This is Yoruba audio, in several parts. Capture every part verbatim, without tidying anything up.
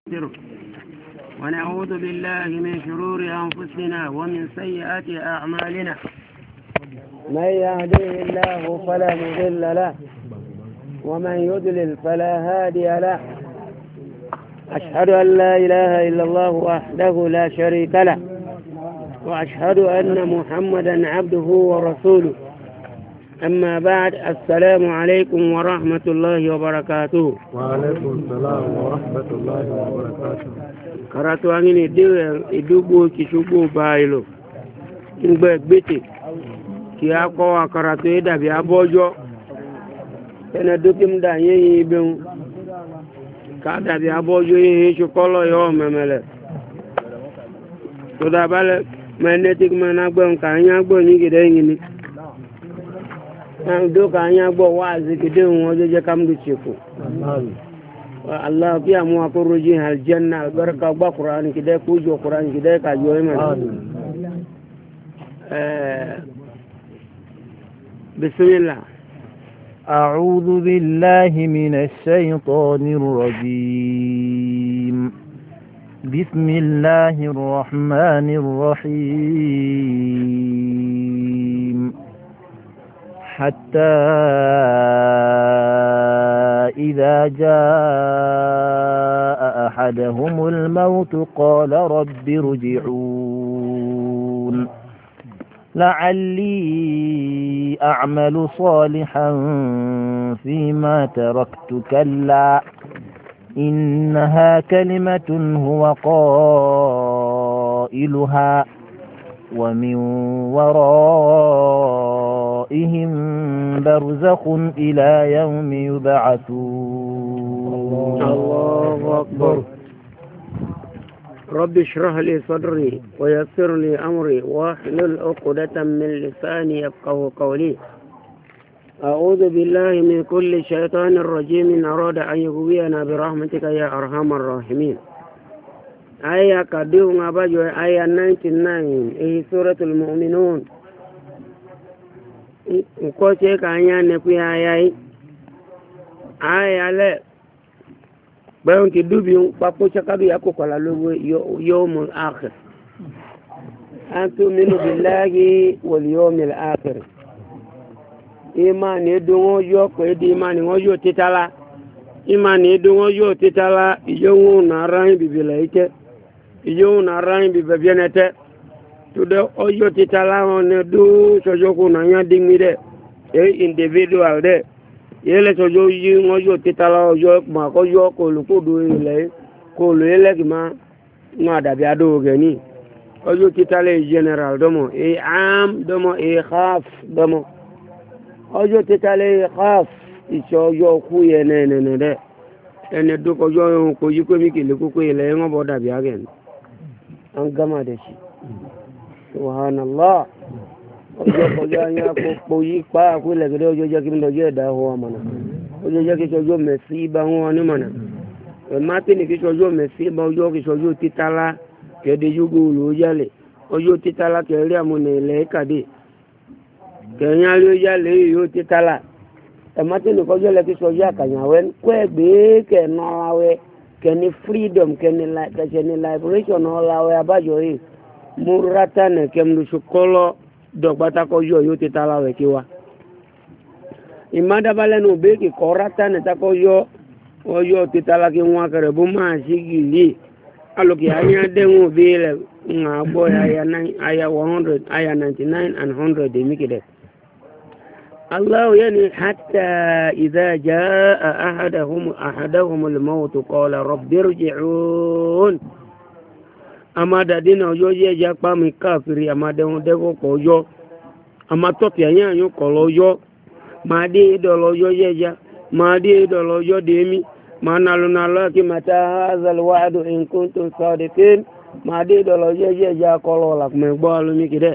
ونعوذ بالله من شرور أنفسنا ومن سيئات أعمالنا من يهديه الله فلا مضل له ومن يضلل فلا هادي له أشهد أن لا إله إلا الله وحده لا شريك له وأشهد أن محمدا عبده ورسوله أما بعد السلام عليكم ورحمة الله وبركاته. وعليكم السلام ورحمة الله وبركاته. karatu angini dewe idugo kishugo bailo ngbe gbete ki ako wa karatu ida bi abojo ene dukim da yin ibun ka da bi abojo yin shukolo yo memele to da bale magnetic managbo ka anya gbo ni gide yin ni an do ka anya gbo wazi gide won ojoje kamdu chiku Allah biya mu akuruji aljanna barka ba Qur'an kidai kujo Qur'an kidai ka joyi mana eh bismillah أعوذ بالله من الشيطان الرجيم بسم الله الرحمن الرحيم حتى إذا جاء أحدهم الموت قال رب ارجعون لعلي أعمل صالحا فيما تركت كلا إنها كلمة هو قائلها ومن ورائهم برزخ إلى يوم يبعثون. الله أكبر. رب اشرح لي صدري ويسر لي أمري واحلل عقدة من لساني يفقهوا قولي. أعوذ بالله من كل شيطان رجيم إن أراد أن يغوينا برحمتك يا أرحم الراحمين. آية كديو نبجو آية تسعة وتسعين إيه سورة المؤمنون. Nkoche ka anya nekwi ayayi ayale bayon ki dubi papo chakabi yako kwa logo yawmul akhir antu minu billahi wal yawmil akhir imani dungo yo ko edi imani ngoyo titala imani dungo yo titala ijongu na ran bibila ite ijongu na ran bibienete tude oyo titala on du sojoku na nya dingide e individual de yele sojo yi oyo titala oyo ma ko yo ko lu ko do ile ko lu ile ki ma na da bi ado gani oyo titala general domo e am domo e khaf domo oyo titala e khaf iso yo ku ye ne ne ne de ene du ko yo ko yi ko mi ki le ko ko ile ngo da bi agen an gama da shi subhanallah ojo ojo anya ko poyi pa ko le gede ojo je ki ndo je da ho mana ojo je ki ojo mesiba won ni mana e mati ni ki ojo mesiba ojo ki ojo titala ke de yugo lo jale ojo titala ke ri amune le kade ke nya lo jale yo titala e mati ni ko ojo le ki ojo akanya wen ko egbe ke no lawe ke ni freedom ke ni la ke ni liberation no lawe abajo yi murata ne kemdu shukolo dogbata ko yo yo titala we kiwa imada bale no be ki korata ne ta ko yo o yo titala ki nwa kare bu ma sigili aloki anya de ngo be le nga bo ya ya nine aya one hundred aya ninety-nine and one hundred de mikide Allah yani hatta idha jaa ahaduhum ahaduhum al-maut qala rabbi irji'un amada dina ojo ye ja pa mi kafiri amade won de ko ojo amato ti ayan yo ko lojo ma de do lojo ye ja ma de do lojo de mi ma nalu nalo ki mata hazal wa'd in kuntum sadiqin ma de do lojo ye ja ko lo lak me gbo lu mi kide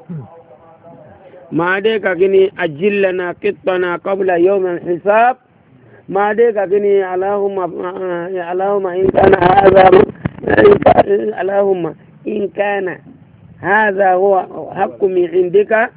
ma de ka kini ajillana qittana qabla yawm al-hisab ma de ka kini allahumma allahumma in kana hadha اللهم إن كان هذا هو حق من عندك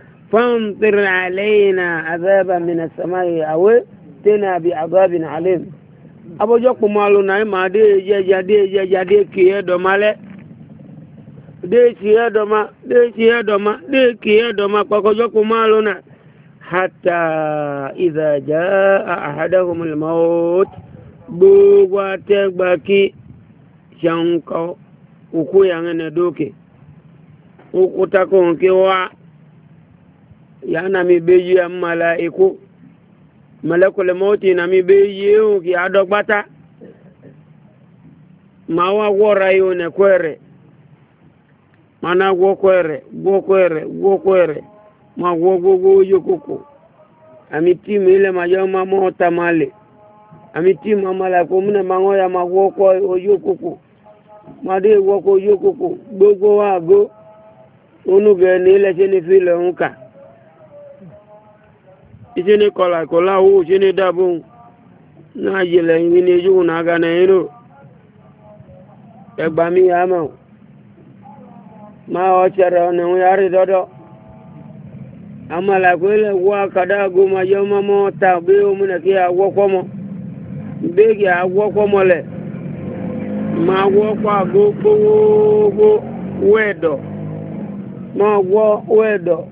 فامطر علينا عذابا من السماء أو ائتنا بعذاب عليم abojo kumalu na ma de je ja de je ja de ki do male de ki do ma de ki do ma de ki do ma kokojo kumalu na hatta idha jaa ahaduhum al-maut bugwa tegbaki janko uku yangene doke ukuta ko nke wa yana mi beji am malaiku malakul mauti na mi beji o ki adogbata ma wa wora yo ne kwere mana go kwere go kwere go kwere ma go go go yokoko ami timi ile majoma mota male ami timi malaiku mune mangoya ma go ko yokoko ma de go ko yokoko gbogbo wa go onuge ni ile se ni file nka ise ni kola kola o se ni dabo na yele yin ni ju na ga na ero egba mi ya mo ma o chere ona un yari dodo amala ko ile wa kada go ma yo ma mo ta be o mu na ki awo ko mo be ki awo ko mo le ma wo kwa go go go wedo ma wo wedo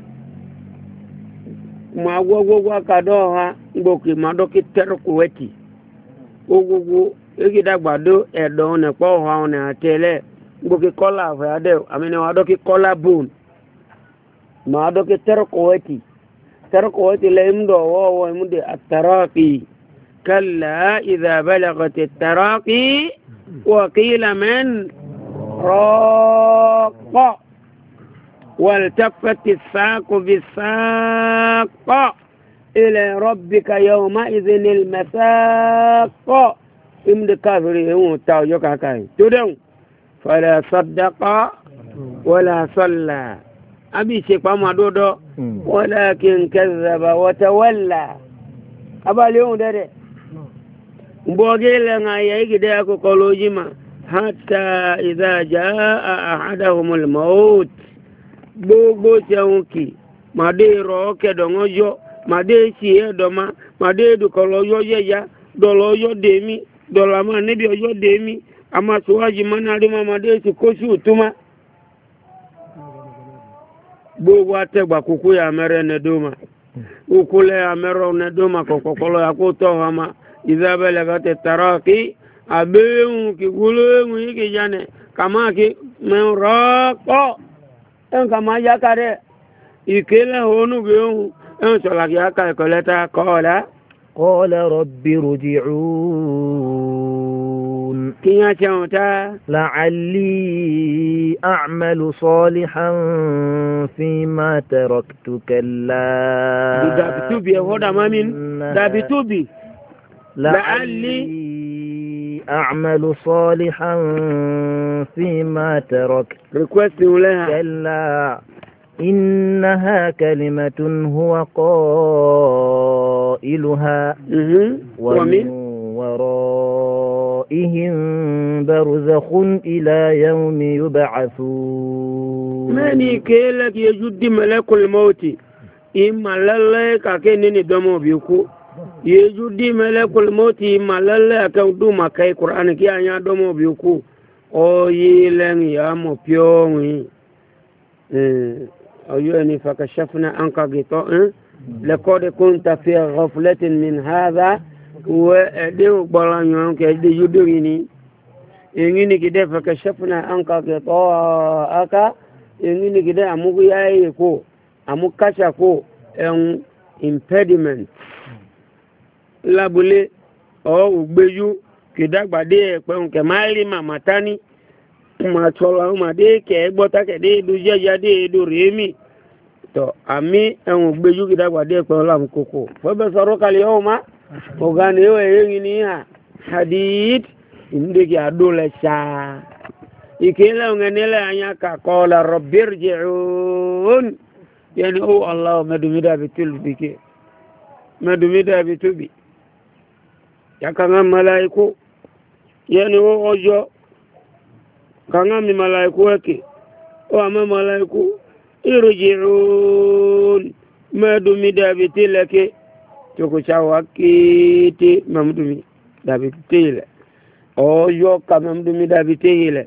ma wo wo wa kado ha gboki ma do ki ter ku weti ogugu egi dagbado edo ne po ha on atele gboki kola fa ade amene wa do ki kola bone ma do ki ter ku weti ter ku weti le mdo wo wo mde at-taraqi kalla idha balagat at-taraqi wa qila man raqa والتفت الساق بالساق إلى ربك يومئذ المساق إمد كافر هو تاوجو كاكاي تدون فلا صدق ولا صلى أبي شيخ ما دودو ولكن كذب وتولى أبا اليوم ده بوغيل نايا يجي أكو كولوجيما حتى إذا جاء أحدهم الموت gbogbo jẹun kì màdé rọ kẹdọ̀ngọ́ yọ màdé sí ẹ̀dọ̀má màdé dùkọ̀lọ́ yọ yẹ̀yà dọ̀lọ́ yọ dèmí dọ̀làmà níbi ọjọ́ dèmí àmàṣíwájú mọ́nàrí màdé sí kóṣù túmá gbogbo atẹ́gbà kúkú yà mẹ́rẹ́ nẹ́dọ́mà ukúlẹ̀ yà mẹ́rẹ́ nẹ́dọ́mà kọ̀kọ̀kọ́lọ́ yà kó tọ́ ọmọ ìzábẹ́lẹ̀ kàtẹ́ tàrà kí àbẹ́hùn kì gúlóhùn yìí kì jánẹ̀ kàmá kì mẹ́rọ́pọ̀ ẹnkà máa yá kárẹ̀ ìkéle onúgbé ohun ẹn sọ̀làkì aka ìkọlẹ́ta kọ́ọ̀lá qala rabbi rji'un kí yá ṣẹun tá la'alli a'malu salihan fima taraktu kalla dàbítúbì ẹ̀họ́dà mámin dàbítúbì la'alli أعمل صالحا فيما تركت request لها كلا إنها كلمة هو قائلها ومن ورائهم برزخ إلى يوم يبعثون ماني كيلك يجد ملك الموت إما لله كأنني دمو بيكو yejudi malakul mauti malalle akan duma kai qur'an ki anya domo biku o yilen ya mo pyongi eh ayuni fakashafna anka gito eh laqad kunta fi ghaflatin min hadha wa adu balanyo ke de yudini engini kide fakashafna anka gito aka engini kide amugu yayi ko amukasha ko en impediment labule o ugbeju kidagbade epe nke mali mama tani ma chola ma de ke gbota ke de du jeja de du remi to ami en ugbeju kidagbade epe olam koko fo be soro kali o ma o gani o eyin ni ha hadid inde ki adole cha ikela ngenele anya ka qala rabbirji'un yani o allah madumida bitul bike madumida bitubi yakanga malaiku yani o ojo kanga mi malaiku wake o ama malaiku irji'un madumida bitilake toko chawakiti mamdumi dàbí téèlẹ̀ ọjọ́ kàmẹ́mdúmí dàbí téèlẹ̀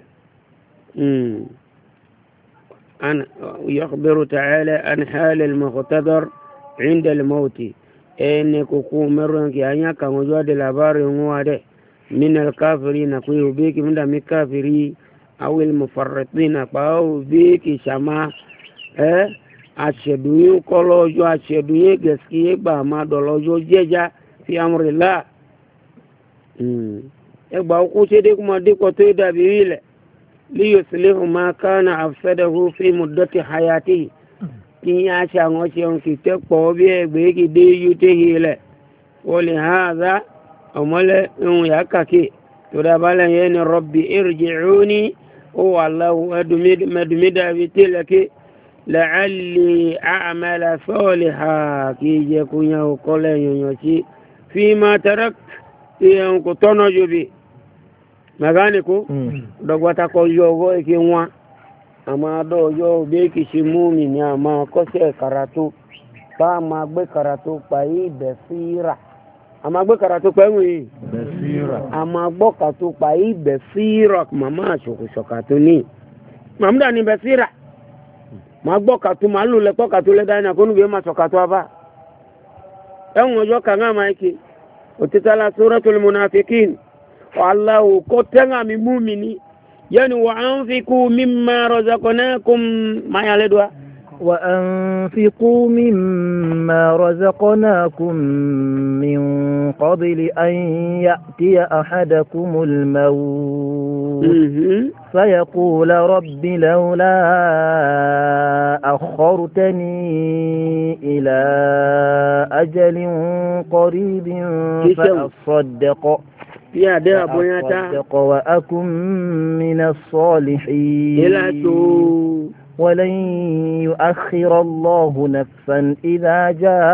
an yọkùbẹ̀rù tààlẹ̀ an hàlẹ̀ mọ̀kọ̀tàdọ̀r ìndẹ̀lẹ̀ mọ́tì ẹni kòkó mẹ́rin kì á yá kàwọn ọjọ́ de labarin wọn wá dẹ̀ minal káfírí na pé òbí kì mí dàmí káfírí awil mufarrati na pa òbí kì sàmá ẹ́ àṣẹ̀dúnyé kọ́lọ́jọ́ àṣẹ̀dúnyé gẹ̀ẹ́sì gbà má dọ̀lọ́jọ́ jẹ́já fi amúrìlá ẹgbà ọkú ṣe dé kúmọ̀ dípọ̀ tó dàbí ilẹ̀ líyò sílẹ̀hùn máa kánà àfẹ́dẹ̀hù fi mùdọ́tì hayati kí yá ṣe àwọn ṣeun kì tẹ́ pọ̀ bí ẹgbẹ́ kì dé yú tẹ́ ilẹ̀ wọ́n lè ha àzá ọmọlẹ̀ ohun yà kàkì tó dábàlẹ̀ yẹn ni rọ̀bì irjìcúni ó wà láwù ẹdùmídàbí tẹ́lẹ̀kì la'alli a'mala salihan ki je kunya ko le yonyo ci fi ma tarak yan ko tono jobi magani ko dogwata ko yogo e ki nwa ama do yo be ki shimumi ni ama ko se karatu pa ma gbe karatu pa yi besira ama gbe karatu pa wi besira ama gbo karatu pa yi besira mama soko sokatu ni mamda ni besira ma gbọ́ kàtó ma lò lẹ́kọ́ kàtó lẹ́dá ẹ̀nà kó nùgbé ma sọ kàtó abá ẹ̀wọ̀n ọjọ́ kàngá ma ike òtítàlá suratul munafiqin Allahu kó tẹ́ngà mi mú mi ní yẹni wa anfiqu mimma razaqnakum ma yà lẹ́dọ́wà wa anfiqu mimma razaqnakum min qabli an ya'tiya ahadakumul mawt فيقول رب لولا أخرتني إلى أجل قريب فأصدق فأصدق وأكن من الصالحين ولن يؤخر الله نفسا إذا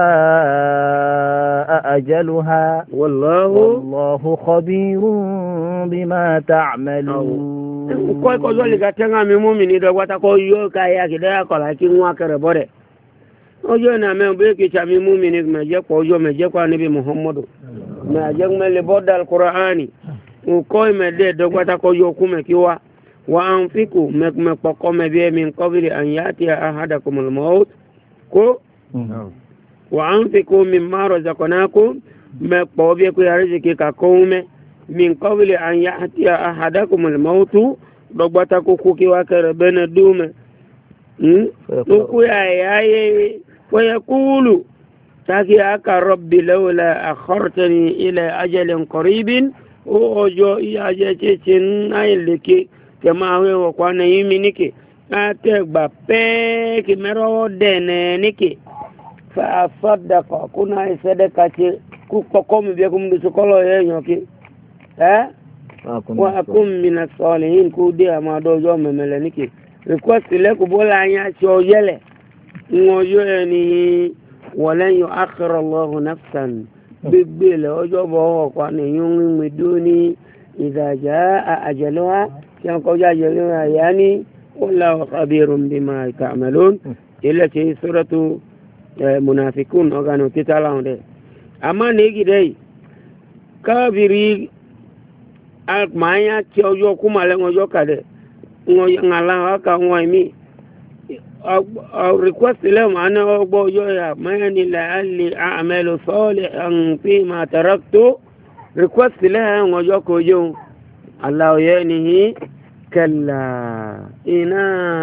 جاء أجلها والله, والله خبير بما تعملون ko ko zo liga tenga mi mumini do wata ko yo ka ya kida ko la ki nwa kare bode ojo na me be ki cha mi mumini me je ko yo me je ko nabi muhammadu me je me le bodal qur'ani u ko me de do wata ko yo ku me ki wa wa anfiku me me poko me be min qabli an yati ahadakum al maut ko wa anfiku mimma razaqnakum me po be ko ya riziki ka ko me min qabli an ya'tiya ahadakum al-maut dogbata ko ko ki wa kare bene dume hm ko ya yaye wa yaqulu taki aka rabbi lawla akhartani ila ajalin qaribin o ojo ya je chin aileke kema we wo kwa na yimi nike ate gba pe ki mero dene nike fa saddaqa kuna sadaka ti ku kokom be kum du sokolo ye nyoki eh wa akum min as-salihin ku de ama dojo memele niki request le ku bola anya cho yele ngoyo eni walan yu'akhir Allah nafsan bibile ojo bo kwa ni yun miduni idha jaa ajaluha kan ko ja yele yani wallahu khabirun bima ta'malun illa fi suratu munafiqun ogano titala onde ama negi dei kabiri ak maya ki ojo kumale ngojo kade ngoy ngala ka ngoy mi a request le mana ogbo yo ya mani la ali a'malu salihan fi ma taraktu request le ngojo ko jo Allah yanihi kalla ina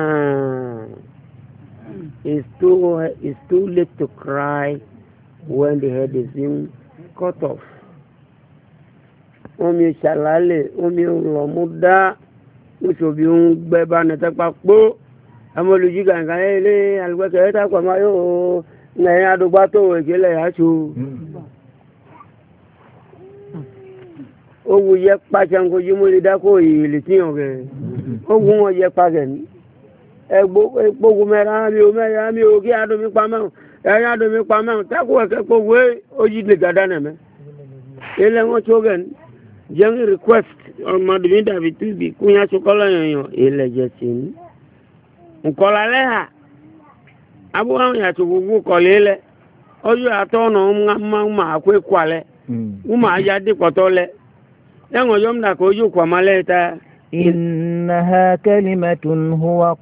is too is too late to cry when the head is being cut off. Omi ṣàlálẹ̀ omi ọlọ́múdá oṣòbí ń gbẹ́bá nẹ́tẹ́pá pó amọ́lùjí gàǹgà ilé alùgbẹ́kẹ̀ ẹ́ta pàmà yóò ngẹ̀yìn àdúgbà tó ìkélẹ̀ yáṣò ogun yẹ pàṣẹǹkó jí mú ìdákò ìlì tíyàn rẹ̀ ogun wọn yẹ pàṣẹ ní ẹgbógun mẹ́ra mi ò mẹ́ra mi ò kí adùnmí pamẹ́hùn ẹ̀yìn adùnmí pamẹ́hùn tẹ́kù ẹ̀kẹ́ gbogbo ojí lè gàdá nẹ̀mẹ́ ilẹ̀ wọn tó gẹ̀ ní jẹ́ng request ọmọdé dàbí túbí kúnyà sọkọ́lọ́ yọ̀nyọ̀ ilẹ̀ jẹ́ sí ní nkọ́lá lẹ́hà abúwáwọn yàtọ̀ gbogbo kọ̀lé lẹ́ ọjọ́ àtọ́nà máa kó ẹ̀kọ́ alẹ́ wọ́n máa yá dé pọ̀tọ́ lẹ́ yango yomna ko yu kwa maleta إنها كلمة هو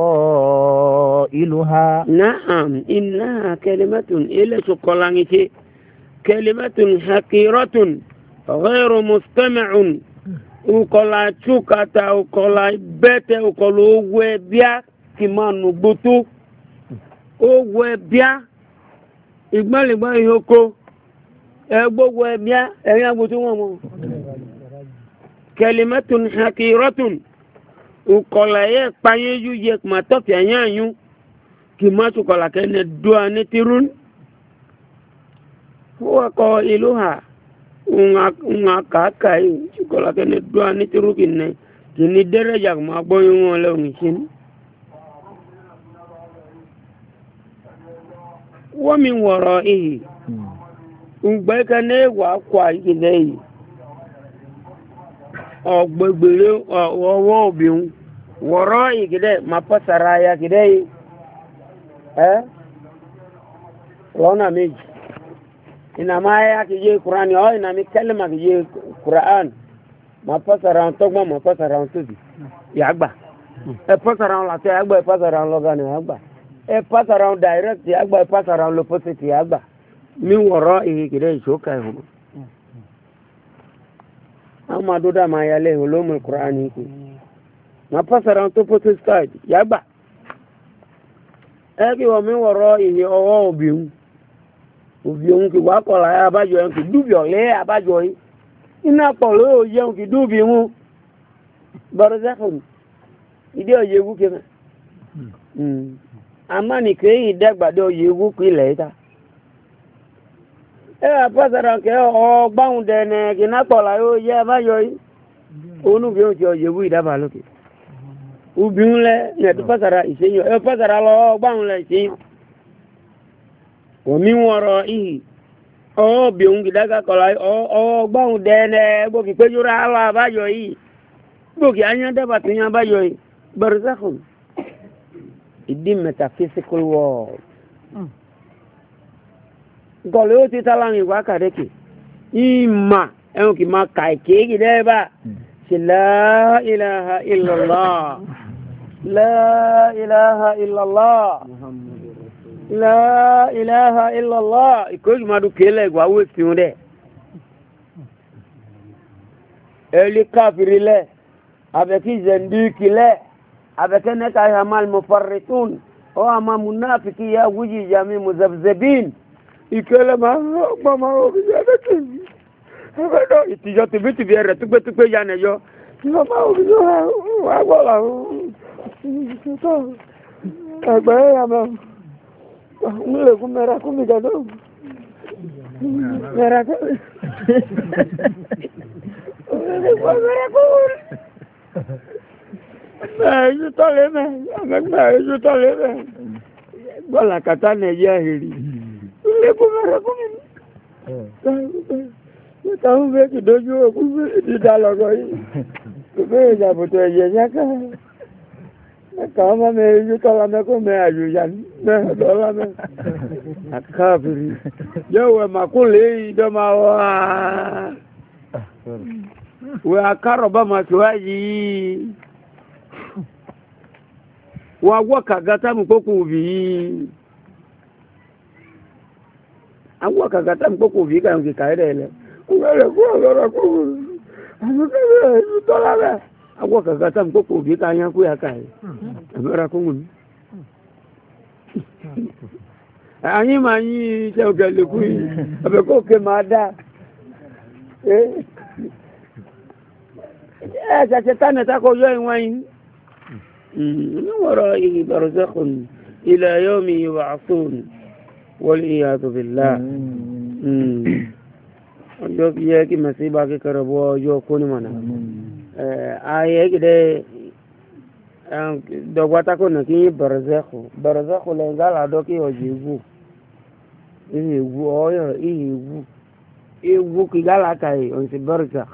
قائلها نعم إنها كلمة إلا شكولانيتي كلمة حقيرة غير مستمع ukola chukata ukola bete ukola ogwe bia kimanu gboto ogwe bia igbalegba ihoko egbogwe bia eyin agboto won mo kalimatun haqiratun ukola ye payeju ye matofi ayanyu kimatu kola kene dua netirun huwa qailuha unga unga kakai ukola kene dua netiru kinne kini dereja ma boyun wole ngishin wa min wara'ihi ugbe kane wa kwa igidei ọgbẹgbẹrẹ ọwọ́ obìnrin wọ̀rọ̀ ìgidẹ́ ma pọ́sàrà ya gidẹ́ yìí ẹ́ lọ́nà méjì ìnàmá ya kìí yé kùrán ni ọ́ ìnàmí kẹ́lẹ̀mà kìí yé kùrán ma pọ́sàrà tọ́gbọ́n ma pọ́sàrà tóbi yàgbà ẹ pọ́sàrà látọ́ yàgbà ẹ pọ́sàrà lọ́gánì yàgbà ẹ pọ́sàrà direct yàgbà ẹ pọ́sàrà lọ́pọ́sìtì yàgbà mi wọ̀rọ̀ ìgidẹ́ ìṣókà ìhùn ama doda ma yale ulumul qur'ani ku ma pasara to post start yagba ebi o mi woro iye owo obiun obiun ki wa ko la abajo en ki dubi ole abajo yi ina po lo ye en ki dubi mu barzakhun ide o yewu ke mm ama ni ke idagba do yewu ku ile ita ẹ pàṣẹrà kẹ ọ gbáhùn dẹnẹ kì náà pọ̀lá yóò yẹ ẹ bá yọ yìí onúbi ó ti ọ̀yẹ̀wò ìdábà lókè obìnrin lẹ ẹ̀tọ́ pàṣẹrà ìṣẹ́yàn ẹ pàṣẹrà lọ gbáhùn lẹ ìṣẹ́yàn òmí wọ̀rọ̀ ìhì ọwọ́ bí òun kìdáka kọ̀lá ọwọ́ gbáhùn dẹnẹ gbòkì péjúra alọ àbáyọ yìí gbòkì anyá dábà tó yàn àbáyọ yìí bẹ̀rẹ̀ ìdí metaphysical world. Gọ̀lẹ́ ó ti tálàmì ìwà kàdẹ́kì ìmà ẹ̀hùn kì máa kà ìkéèkì dẹ́ẹ̀bà sí láìláha ìlọ́lá láìláha ìlọ́lá láìláha ìlọ́lá ìkóòjù máa dúkè lẹ́gbàá wó sí wọn dẹ̀ ẹ̀lì káfìrí lẹ̀ àbẹ̀kí zẹ̀ndíkì lẹ̀ àbẹ̀kẹ́ nẹ́ka ìhàmàl mọ̀fàrẹ̀tún ọ́ àmà múnáfìkì yà wújì ìjàmí mùzàbzẹ̀bín ìkẹlẹ̀ máa ń gbọ́ máa ń rí ẹ̀rẹ́kẹ̀ ẹ̀rẹ́dọ̀ ìtìjọ tìbítìbí ẹ̀rẹ̀ túgbẹ́túgbẹ́ ya nẹ̀yọ tí wọ́n máa ń rí wà gbọ́lá ẹgbẹ́ ẹ̀yà máa ń lè kún mẹ́ra kún mi gẹ̀dọ̀ mẹ́ra kún mẹ́ra kún ẹ̀yú tọ́lé mẹ́ ẹ̀yú tọ́lé mẹ́ gbọ́lá kàtà nẹ̀yẹ hìrì lẹ́kùn mẹ́rẹ̀ fún mi níta ń fẹ́ kì dójú òkú dídá lọ́gọ́ yìí kò fẹ́ ìjàbùtò ẹ̀yẹ yáká mẹ́ka ọmọ mẹ́ ojú tọ́lá mẹ́kún mẹ́ àyòyà mẹ́ọ̀dọ́lá mẹ́ àkáàfìrí yóò wẹ̀ màkún lè ìdọ́mà wá wẹ̀ àkárọ̀ bá ma tó yìí wọ́n agbọ́ kàgátà mú kókò bì yìí àwọn kàkàtà ń kókò fi kàyọ̀ kìkà ẹ̀rẹ̀ ilẹ̀ kó bẹ̀rẹ̀ kó ọ̀rọ̀ kó àwọn kẹ́rẹ̀ ìlú tọ́lá rẹ̀ àwọn kàkàtà ń kókò fi kàyọ̀ kó yà kàyọ̀ àmẹ́ra kó wùn. àyín máa yí iṣẹ́ òkè lèkú yìí ọ̀bẹ̀ kó ké máa dá ẹ̀ ṣàṣẹ tánẹ̀tà kó yọ ìwọ̀n yìí níwọ̀rọ̀ ìbàrọ̀sẹ́kùn ilẹ̀ yóò mi ìwà àfún والعياذ بالله ọjọ́ kí yẹ kí mẹ́sí bá kíkẹrẹ bọ́ ọjọ́ kó ní mọ̀nà ayé gidẹ́ dọ̀gbátákò nà kí yí bẹ̀rẹ̀zẹ́kù bẹ̀rẹ̀zẹ́kù lẹ́yìn gálàdọ́ kí ọjọ́ ewu ihe ewu ọyọ̀ ihe ewu ewu kí gálàkà yìí ọ̀nsì bẹ̀rẹ̀zẹ́k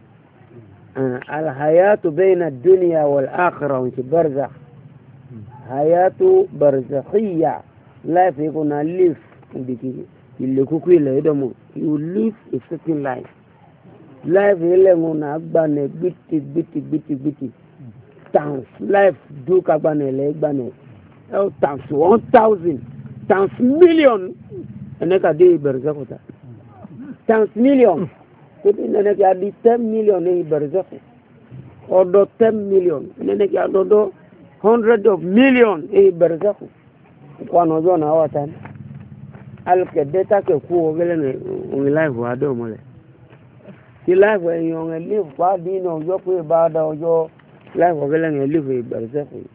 alhayatu bayna duniya wal akhirah ọ̀nsì bẹ̀rẹ̀zẹ́k hayatu bẹ̀rẹ̀zẹ́kìyà life you gonna live in the ile kuku ile edomo you live a certain life life ile ngona agbane gbiti gbiti gbiti gbiti times life do kagbane le gbane oh times one thousand times million eneka de berzakota times million kuti eneka di ten million e berzakota odo ten million eneka odo hundred of million e berzakota kwa nojo na watan alke data ke ku ogele ne on life wa do mole ti life en yon e live kwa di no yo pe ba da ojo life ogele ne live e berzakota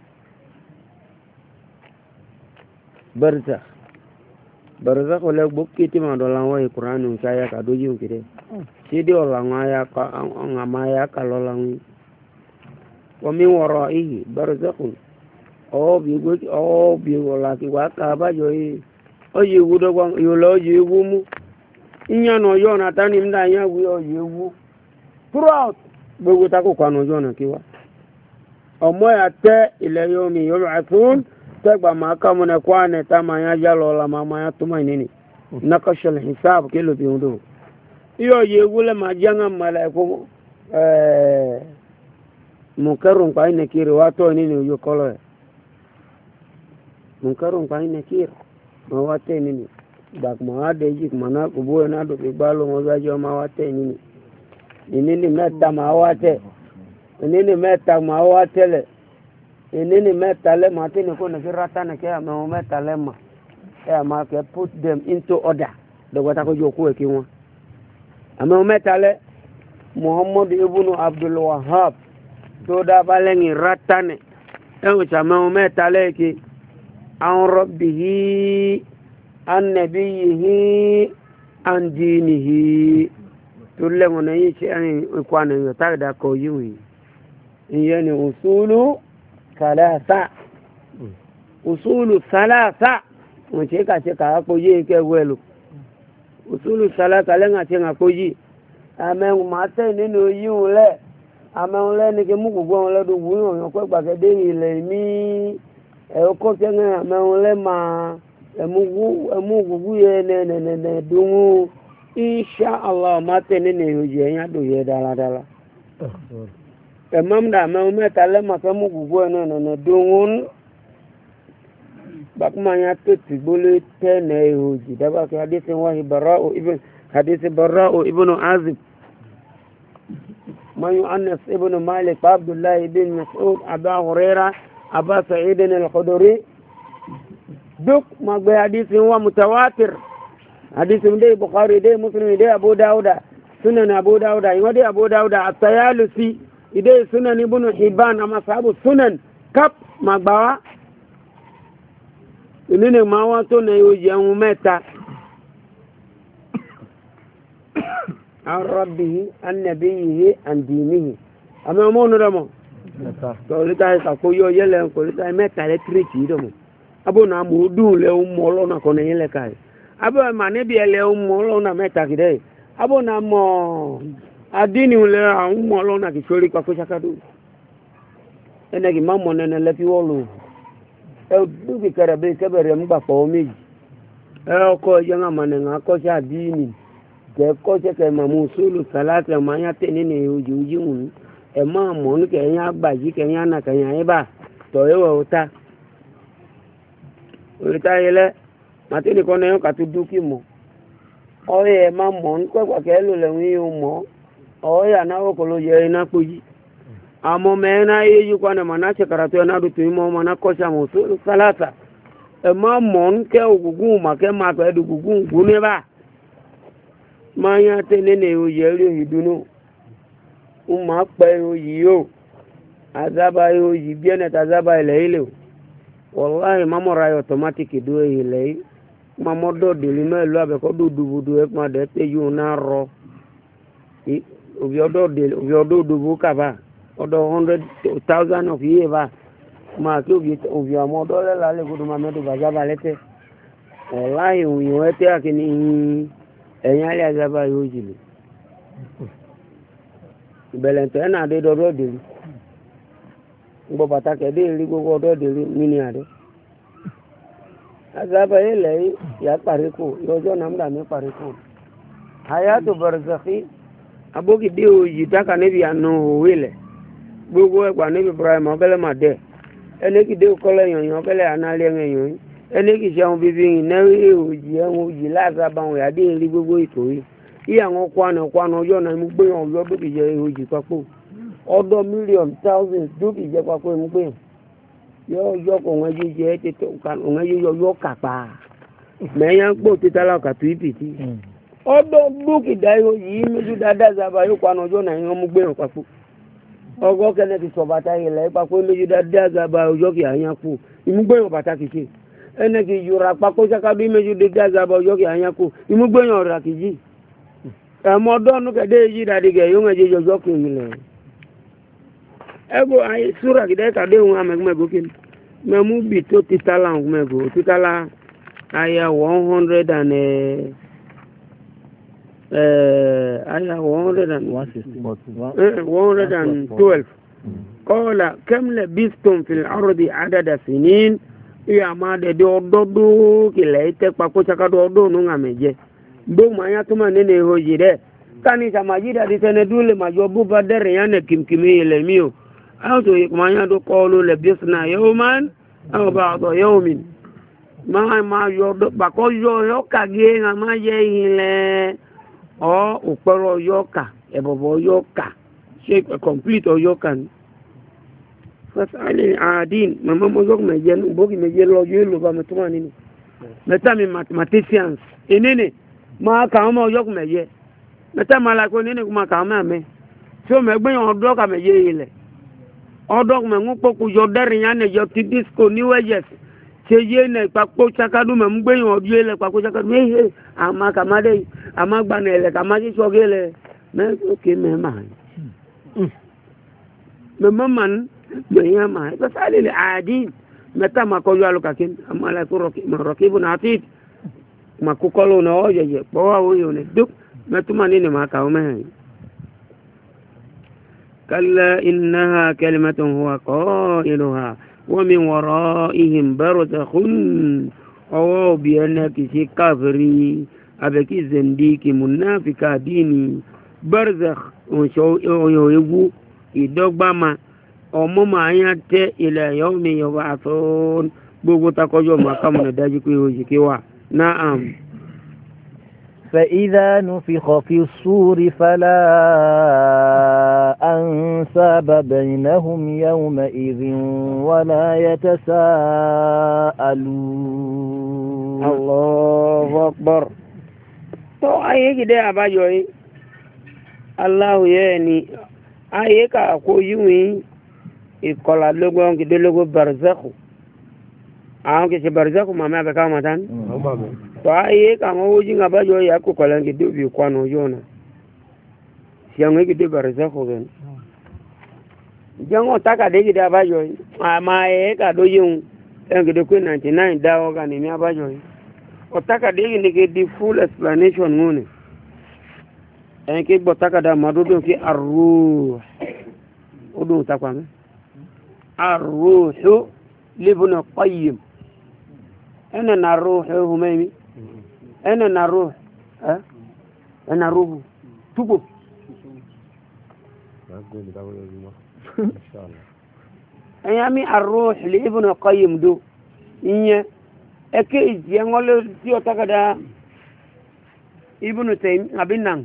barza barza ko le bukki ti ma do lan wa qur'an un kaya ka do jin kide ti di ola ngaya ka ngama ya ka lo lan wa mi wara'ihi barzakhun o bi go o bi ola ki wa ka ba yo yi o yi wu do gwan yo lo yi wu mu inya no yo na tani mda nya wu o yi wu throughout gbogbo ta ko kwanu yo na ki wa ọmọ ya te ile yo mi yub'athun tegba ma ka mo ne kwane ta ma ya jalo la ma ma ya tuma nini nakashal hisab kilo bi ndo iyo ye wule ma janga malaiku eh munkarun kwa ine kiri wato nini yo kolo munkarun kwa ine kiri ma wate nini dak ma ade jik mana kubo na do balo mo zajo ma wate nini nini meta ma wate nini meta ma wate le nini meta le ma tini ko ne rata ne ke ma meta le ma e ma ke put them into order do wata ko joku e ki won ama meta le Muhammad ibn Abdul Wahhab to da balengi rata ne e o chama meta le ki an rabbihi an nabiyhi an dinihi to le mo ne yi ani ko ne yo ta da ko yi iyani usulu ثلاثة أصول ثلاثة وشيكا شيكا أكوجي كويلو أصول ثلاثة لنا شيكا أكوجي أما ما تنينو يولا أما ولا نكمو كوكو ولا دوبو يوكو باكدي لمي أوكو كنا أما ولا ما أمو أمو كوكو ين ن ن ن دومو إن شاء الله ما تنينو يجينا دو يدالا دالا emam da ma meta le ma kamu gugu na na dongun bakma ya teti bole tene hoji da ba ka hadith wahi bara'u ibn hadith bara'u ibn azib ma yu'annas ibn malik abdullah ibn mas'ud aba hurairah aba sa'id al-khudri duk ma be hadith wa mutawatir hadith dai bukhari dai muslim dai abu dauda sunan abu dauda ingode abu dauda at-tayalusi ide sunan ibn hibban ama sahabu sunan kap magbawa inene mawa to na yo jeun meta an rabbihi an nabiyhi an dinihi ama mo no demo to lita ka ko yo yele ko lita meta le triki domo abo na mo du le o mo lo na ko ne yele kai abo ma ne bi ele o mo lo na meta kide abo na mo adini ule àwọn mo lo na ki sori kwa ko sakadu ene ki mamo nene le fi wolu e du bi kare be ke bere mgba po meji e ko je nga mane nga ko sha dini ke ko se ke mamu sulu salata ma ya te ni ni uji uji mun e ma mo ni ke yan gba ji ke yan na ke yan e ba to e wo ta o ta yele mati ni ko ne ka tu duki mo o ye ma mo ko kwa ke lo le wi o mo oya na okolo ye na kuji amo mena yeju kwana manache karatu na dutu imo mana kosa musu salasa e ma mon ke ogugu ma ke ma pe du gugu gune ba manya tenene o ye ri hidunu umma pe o yiyo azaba yo yi biene tazaba ile ile wallahi mamora yo automatic do ile mamodo dilime lo abe ko dudu budu e ma de te yu na ro obi odo de obi odo dubu kaba odo hundred thousand of year ba ma ki obi obi amodo le la le gudu ma medu bazaba lete wallahi uyo ete akini eyan ale azaba yo jile belente na de do do de ngbo patake de ri gogo do de ri mini ade azaba ile ya pariko yojo namda me pariko hayatu barzakhi aboki de oji taka nebi anu wele gbogbo egba nebi Ibrahim obele ma de eneki de kole yon obele anale yon eneki se on bibi na oji en oji laza ba won ade ri gbogbo itoyi iya won kwa na kwa no yo na mu gbe yon yo bi je oji papo odo million thousand do bi je papo mu gbe yo yo ko won je je te to kan won je yo yo kapa me yan gbo ti tala ka tu ipiti odo buki dayo yi meju dada zaba yo kwa no jo na yan mu gbe yon papo ogo kene ti so bata ile papo meju dada zaba ojo ki ayan ku imu gbe yon bata kike ene ki yura papo saka bi meju dada zaba ojo ki ayan ku imu gbe yon ra kiji e mo do nu ke de yi dadi ge yo ngeje jojo ki ile ego ai sura ki de ka de un ame me go kin me mu bi to titala un me go titala aya one hundred and eh uh, aya one hundred twelve قال كم لبثتم في الأرض عدد سنين يا ما de do do ki le te pa ko chaka do do nu ngameje do ma ya tuma nene hoji de kani sama jida di tene dule ma jo bu badere ya ne kimkimi le mio au to ma ya do qulu labisna yawman aw ba'da yawmin ma ma yo do ba ko yo yo ka ge nga ma je ile o upero yo ka e bobo yo ka she complete o yo kan fasali adin mama mo yo me je bo ki me je lo yo lo ba me tuma ni meta mi mathematicians enene ma ka mo yo me je meta mala ko nene kuma ka ma me so me gbe yon do ka me je ile odo me ngun poku yo der yan ne yo ti disco ni wajes se ye ne papo chakadu me gbe yon odu ile papo chakadu eh ama ka ma de ama gba ne le ka ma ji so gele me okay me ma me maman me ya ma ko sale le adin meta ma ko yo aluka kin ama la ko roki ma rokibun atid ma ku kolo no je je bo wa yo ne duk metuma nini ma ka ume kalla innaha kalimatun huwa qailuha wa min waraihim barzakhun aw bi annaki si kafiri abeki zindiki munafika dini barzakh on so yo egu idogbama omo ma yan te ila yawmi yub'athun gbogbo takojo ma kamu daji ko yoji kiwa na'am فإذا نفخ في الصور فلا أنساب بينهم يومئذ ولا يتساءلون الله أكبر تو أيه كده أباجوي الله يعني أيه كأكو يومي إكلا لغون كده لغو برزخو أهم كده برزخو ماما بكاو متان to aye ka mo wuji ngaba jo ya ko kolan gi dubi kwano jona siang gi de barza ko gen jango taka de gi da ba jo ama e ka do yun en gi de ko ninety-nine da o ga ni mi aba jo o taka de gi ni gi di full explanation ngone en ki bo taka da madudu ki arruh odu takwa me arruh libn qayyim ana naruh humaymi أنا نروح أه أنا نروح تبو أيامي الروح لابن القيم دو إني أكيد يقول سيو تكدا ابن تيم أبنان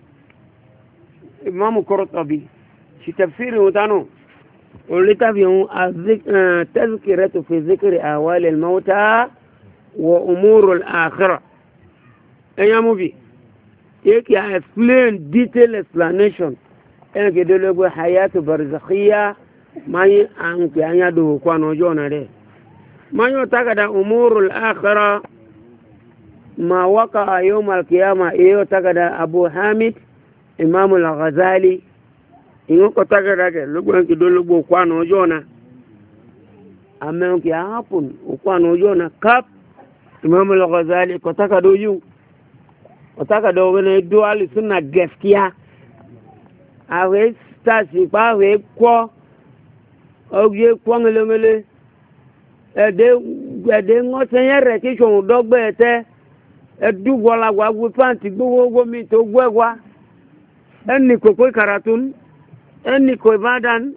إمام قرطبي في تفسير وتانو ولتفهم تذكرة في ذكر أهوال الموتى وأمور الآخرة أيها مبي يكي explain detailed explanation أنا كده لقوا حياة برزخية ما يعنك أن يدوه كوانو جونا ده ما يتكد أمور الآخرة ما وقع يوم القيامة إيو تكد أبو حامد إمام الغزالي إيو تكد لقوا كده لقوا كوانو جونا أما ينكي happen كوانو جونا كاب إمام الغزالي كتكد يو otaka do wene do ali sunna gaskiya awe stasi pa we ko oye ko ngele ngele ede ede ngosen yere ki so dogbe te edu gola gwa gu panti gbowo mi to gwegwa ẹni kò kó karatun ẹni kò ìbádàn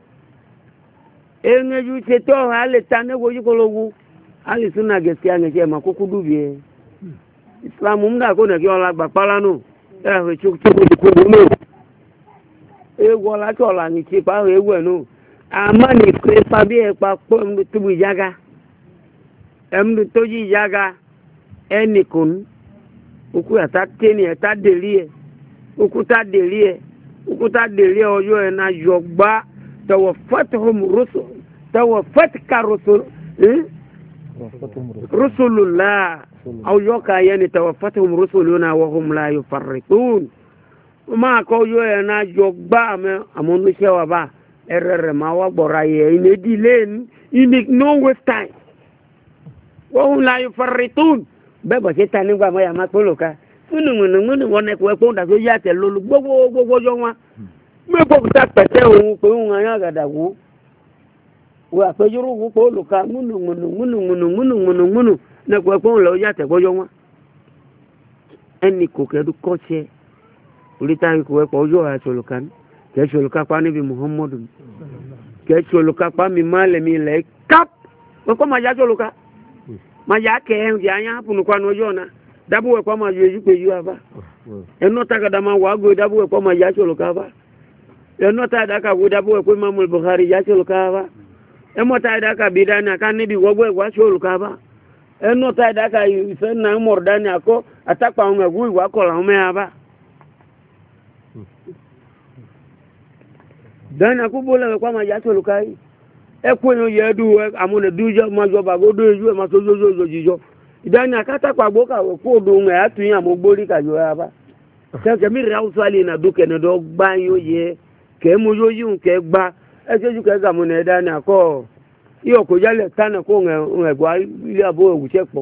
ẹnẹ́jú ṣe tọ́ alẹ́ ta nẹ́gbọ́jú kọlọ́wọ́ alẹ́ súnà gẹ̀ẹ́sì àgẹ̀ṣẹ́ ẹ̀mà kókó dùbì ẹ̀ islam ń dà kó nàkí ọlá gbà pálánù ẹ̀rọ ìṣòkòtò kò wúlò ewu ọlá tí ọ̀là ní ṣe pàrọ̀ ewu ẹ̀ náà àmọ́ ní ipa bí ẹ̀pa pọ́ ẹ̀mú tóbi ìyága ẹ̀mú tóbi ìyága ẹnì kùn òkú ẹ̀ta tẹ́ni ẹ̀ta dèlí ẹ̀ òkúta dèlí ẹ̀ òkúta dèlí ẹ̀ ọjọ́ ẹ̀ náà yọ gbá tọwọ́ fẹ́tìhùn rúṣù tọwọ́ fẹ́tìkà rúṣù rúṣùlùlá ọjọ́ ká yẹn ni tọwọ́ fẹ́tìhùn rúṣùlùlá wọ́hùn láyò fàrẹ̀tún máa kọ́ ọjọ́ ẹ̀ náà yọ gbá àmọ́ oníṣẹ́ wa bá ẹ̀rẹ̀ rẹ̀ máa wá gbọ́ra yẹ ìní dílé ní no waste time wọ́hùn láyò fàrẹ̀tún bẹ́ẹ̀ bọ̀ ṣe ta nígbà mọ́ yàmá tó lò ká múnú múnú múnú wọn ní ẹ̀kọ́ ẹ̀kọ́ ìdàgbé yá tẹ̀ lólu gbogbo gbogbo ọjọ́ wọn mẹ́kọ̀ọ́ ta pẹ̀tẹ́ òun pé òun àyàn àgàdà wò wò àpéjúrú wò pé olùka múnú múnú múnú múnú múnú múnú múnú ní ẹ̀kọ́ ẹ̀kọ́ òun lọ yá tẹ̀ gbọ́jọ́ wọn ẹnì kò kẹ́dù kọ́ṣẹ́ oríta ẹ̀kọ́ ẹ̀kọ́ ọjọ́ àṣọlùkà kẹ́ṣọlùkápá níbi muhammadu kẹ́ṣọlùkápá mi má lẹ̀mí lẹ̀ káp ẹ̀kọ́ máa yá ṣọlùká máa yá kẹ́ ẹ̀ ń jẹ́ àyàn àpùnùkwánu ọjọ́ náà dábò ẹ̀kọ́ máa yọ èyí pé yú àbá ẹ̀nà takàdá máa wà gbé dábò ẹ̀kọ́ máa yá ṣọlùká bá ẹ̀nà tàdá wo dábò ẹ̀kọ́ imamul buhari yá ṣọlùká bá ẹ̀mọ́ tàdá kà bí dání àká níbi wọ́gbọ́ ẹ̀kọ́ ṣọlùká bá ẹ̀nà tàdá kà ìfẹ́ náà mọ̀rọ̀ dání àkọ́ àtàkpà àwọn ẹ̀kọ́ ìwà kọ̀ọ̀lá àwọn mẹ́ta bá dání àkó bó lẹ́wọ̀ ẹ̀kọ́ máa yá ṣọlùká yìí ẹ̀kọ́ yẹn yẹ ẹ̀dú àmúnẹ̀ dújọ́ máa jọba àgọ́dọ̀ ẹ̀jú ẹ̀ máa tó yóyó jíjọ́ ìdáni àkátàkpà gbókàwé kóòdù ń ẹ̀ àtúnyìn àmọ́ gbórí kàjọ ẹ̀ bá kẹ́kẹ́ mi rà ọ̀sọ́ àlè nàdó kẹ́nẹ̀dọ́ gbá yóò yẹ kẹ́ mú yóò yíwù kẹ́ gbá ẹ̀ṣẹ́jú kẹ́ gàmú nà ẹ̀dá ni àkọ́ yíyọ̀ kó jálẹ̀ tánà kó ń ẹ̀gbá ilé àbó òwúṣẹ́ pọ̀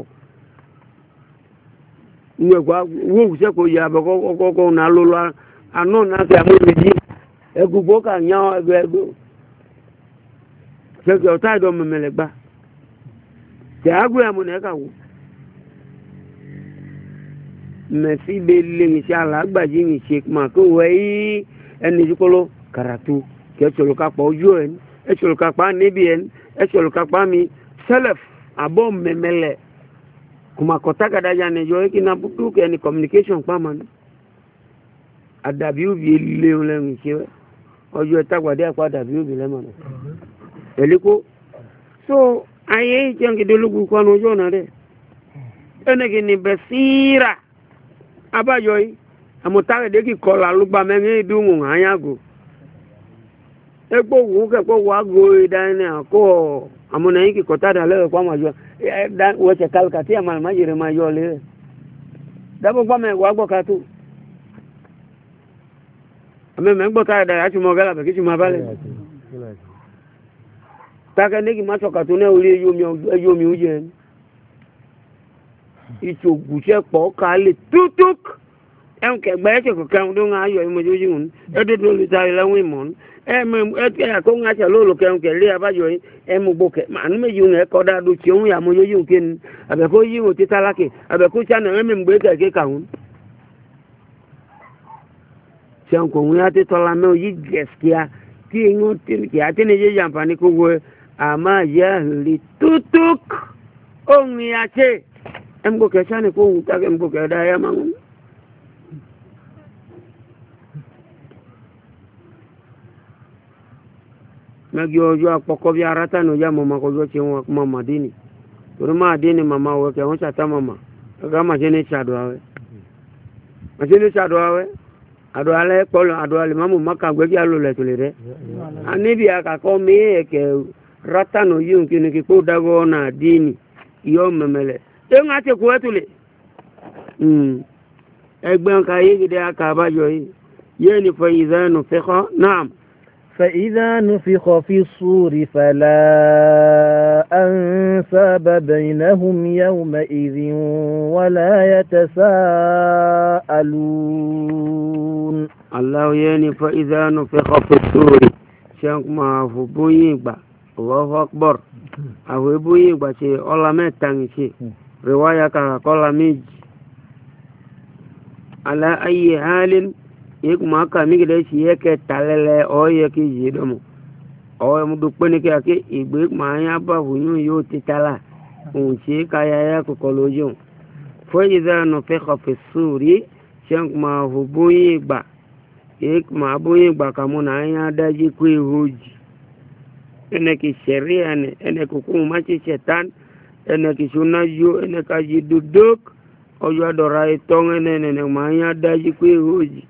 ń ẹ̀gbá wó òwúṣẹ́ pọ̀ yẹ abẹ́ kọ́kọ́ nà lọ́lọ́ àná nà kẹ́ àmúrèjì ẹ̀gù gbókà nyá ẹgbẹ́ ẹgbẹ́ kẹ́kẹ́ ọ̀tá ìdọ̀ mẹ̀mẹ̀lẹ̀ gbá kẹ́ àgbé àmú nà ẹ̀ka wò mẹ̀sí bẹ lé ní sàlá gbàjí ní ṣe máa kó wẹ́yí ẹni ìdíkọ́lọ́ karatu kẹ́ ṣọlùkápá ojú ẹ̀ ẹ ṣọlùkápá níbi ẹ̀ ẹ ṣọlùkápá mi sẹlẹ̀f àbọ̀ mẹ̀mẹ̀lẹ̀ kùmàkọ̀tàkàdá yà ní ẹjọ́ kí náà búkú kẹ́ ni communication pàmò ní àdàbí òbí léwu lẹ́nu ìṣe ọjọ́ ìtàgbàdé àpá àdàbí òbí lẹ́mọ̀ náà ẹ̀lẹ́kọ́ so ayé ìjẹ́ngidológún kọ́nu ojú ọ̀nà rẹ̀ ẹnìkì ní bẹ̀ síra abájọ yìí àmọ̀tárẹ̀dẹ́ kì kọlà ló gba mẹ́rin ìdúnwò àyàgò ẹgbẹ́ òwú kẹ́kọ̀ọ́ wà gò ìdáni àkọ́ àmọ̀nà yìí kì kọ́tàdà lẹ́rẹ̀ pàmò àjọ wọ́ọ̀ṣẹ̀ kálukà tí àmàlà má jèrè máa yọ lérè dábò pàmò ẹ̀wọ̀ agbọ́ka tó àmẹ́mẹ́ gbọ́tàdà yàtí mọ́ gálà bẹ̀kí tí mo abálẹ̀ tákẹ́ ní kì má sọ̀kà tó náà orí ẹyọ omi ó jẹ́ ìṣògùṣẹ́ pọ̀ ká lè tútúk ẹ̀hún kẹgbẹ́ ẹ̀ṣẹ̀ kọ̀kẹ́ ẹ̀hún tó ń ayọ̀ ìmọ̀jọ́jú hùn ẹ̀dọ́dọ́ lè ta ìlẹ́wọ̀n ìmọ̀ ẹ̀mú ẹ̀kẹ́ àkó ń aṣọ lóòlù kẹ̀hún kẹ̀lé abájọ yìí ẹ̀mú gbòkẹ́ màánú méjì hùn ẹ̀kọ́ dáadó tí òun yà mọ̀jọ́jú hùn kéne àbẹ̀kó yí hùn títà lákè àbẹ̀kó sànà ẹ̀mí gbé kẹ̀kẹ́ kàhún. sẹ́ńkò ń yá títọ́lá mẹ́ yí gẹ̀ẹ́sìkíá kí ìyún kì á tẹ́ni yé jàǹfààní kó wọ àmà yẹ lè tútúk òun yà tẹ́ emgo kesane ko utake emgo keda ya mangu magi ojo apoko bi arata no ya mama ko jo che won mama dini to ma dini mama wo ke won chata mama ga ma jene chado awe ma jene chado awe ado ale polo ado ale mamu maka gbe ki alo le to le re anibi aka ko mi e ke rata no yun kini ki ko dago na dini yo memele ẹ̀hún àti ẹ̀kọ́ ẹ̀tùlẹ̀ ẹgbẹ́ ọkà yìí gidẹ akàbájọ yìí yẹ́ ni fẹ́ ìdánù fẹ́kọ́ náà فإذا نفخ في الصور فلا أنساب بينهم يومئذ ولا يتساءلون الله يعني فإذا نفخ في الصور شانك ما فبوين با الله أكبر أو بوين با شيء الله ما تانشي رواية كاكولا ميج على أي حال ik ma ka mi gede si yeke talele o yeke yidomo o mu du peni ke ake igbe ma ya ba hunyu yo titala un si ka ya ya ko kolojo fo iza no fi khafi suri shank ma hubuyi ba ik ma buyi ba kamuna ya daji ku hoji ene ki sheria ne ene ko ku ma ci setan ene ki sunna yo ene ka ji duduk o yo adora itong ene ne ma ya daji ku hoji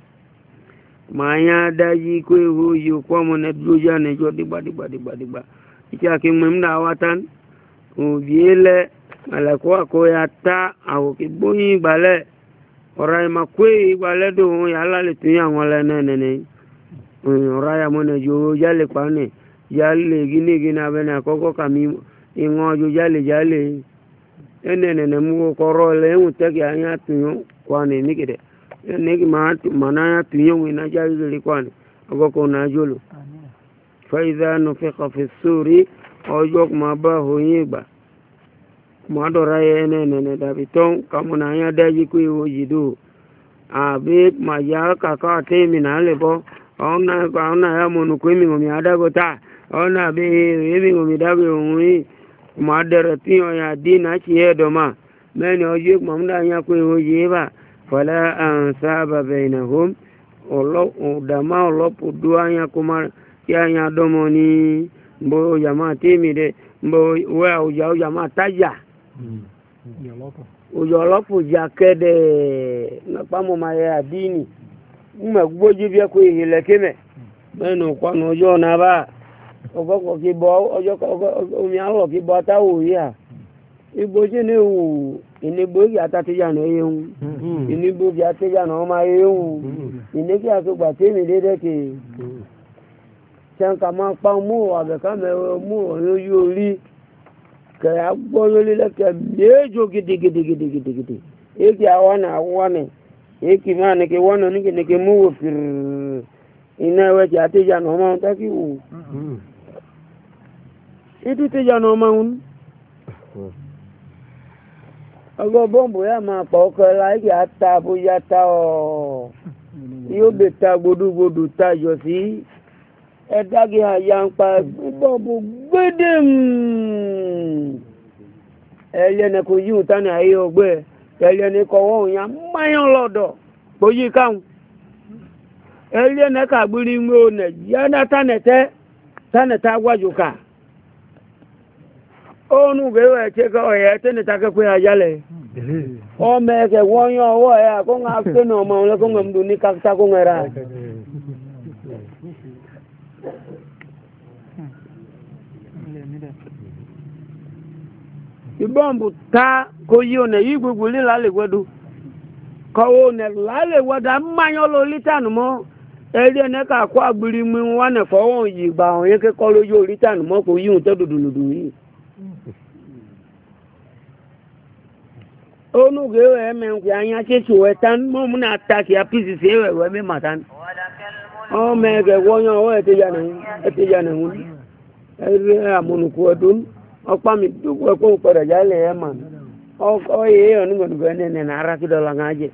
manya daji ko huyu kwa mona duja ne jodi badi badi badi ba icha ki mumda watan ubiele ala kwa ko yata au kibuyi bale orai makwe bale do yala le tuya wala ne ne ne orai mona jo jale pane jale gini gina bena koko kami ingo jo jale jale ene ne ne mu ko role utaki anya tuyo kwa ne nikide negi maatu manaya tuyongi na jari likwani agoko na julu fa idha nufiqa fi suri ojok mabahu yiba madora yene ne dabiton kamuna ya daji ku yojidu abik maja kaka temi na lebo ona ona ya monu ku mi ngomi adago ta ona be yemi ngomi dago ngui madara tiyo ya dina chiedo ma meni ojok mamda ya ku yojiba fala ansaba bainahum olo udama olo puduanya kuma kianya domoni mbo jamaa timide mbo wa uja jamaa taja ujolopo jakede napamo maya dini ume gboji bi ko ihile keme menu kwa no jo na ba ogoko ki bo ojo omi awo ki bo tawo ya igboji ni u inigbo gi atati ya na ehun inigbo gi atati ya na ma ehun inigi asogba temi dede ke chan ka ma pa mu abe ka me mu yo ri ke agbo lori le ke mejo gidi gidi gidi gidi gidi e ki awana awane e ki ma ne ke wono ni ke ne ke mu fir ina we ti atati ya na ma ta ki u itu te ya na ma un ọgọ́ bọ́m̀bù yá máa pọ̀ ọkọ̀ láìkí àtà bóyá tá ọ̀ yóò bè ta gbodúgbodù tajọ sí ẹ̀dági àyà ń pa bọ́m̀bù gbédèm ẹ̀lẹ́nẹ̀ kò yíò tánà ayé ọgbẹ́ ẹ̀lẹ́nẹ̀ kọwọ́ òyà máyán lọ́dọ̀ kò yí káhùn ẹ̀lẹ́nẹ̀ kàgbìrì mú ọ̀nà yánà tánẹ̀tẹ́ tánẹ̀tẹ́ agbájú ká onu bewe cheka oye tene take kwa ajale o meke wonyo wo ya ko nga keno ma ole ko ngam duni kakta ko ngera ibombu ta ko yone yigugu li lale gwedu ko one lale wada manyo lo litanu mo eri ene ka kwa agbiri mu wa ne fo won yi gba won yeke ko lojo litanu mo ko yun te dudududu yi onu gewe eme nkwe anya chechu wetan mo muna attack ya pieces ewe we me matan o me ge wonyo o ete ya na ete ya na hun ere amunu ko dun o pa mi du ko ko para ja le ma o o ye onu ngodu gene ne na ara ki do la ngaje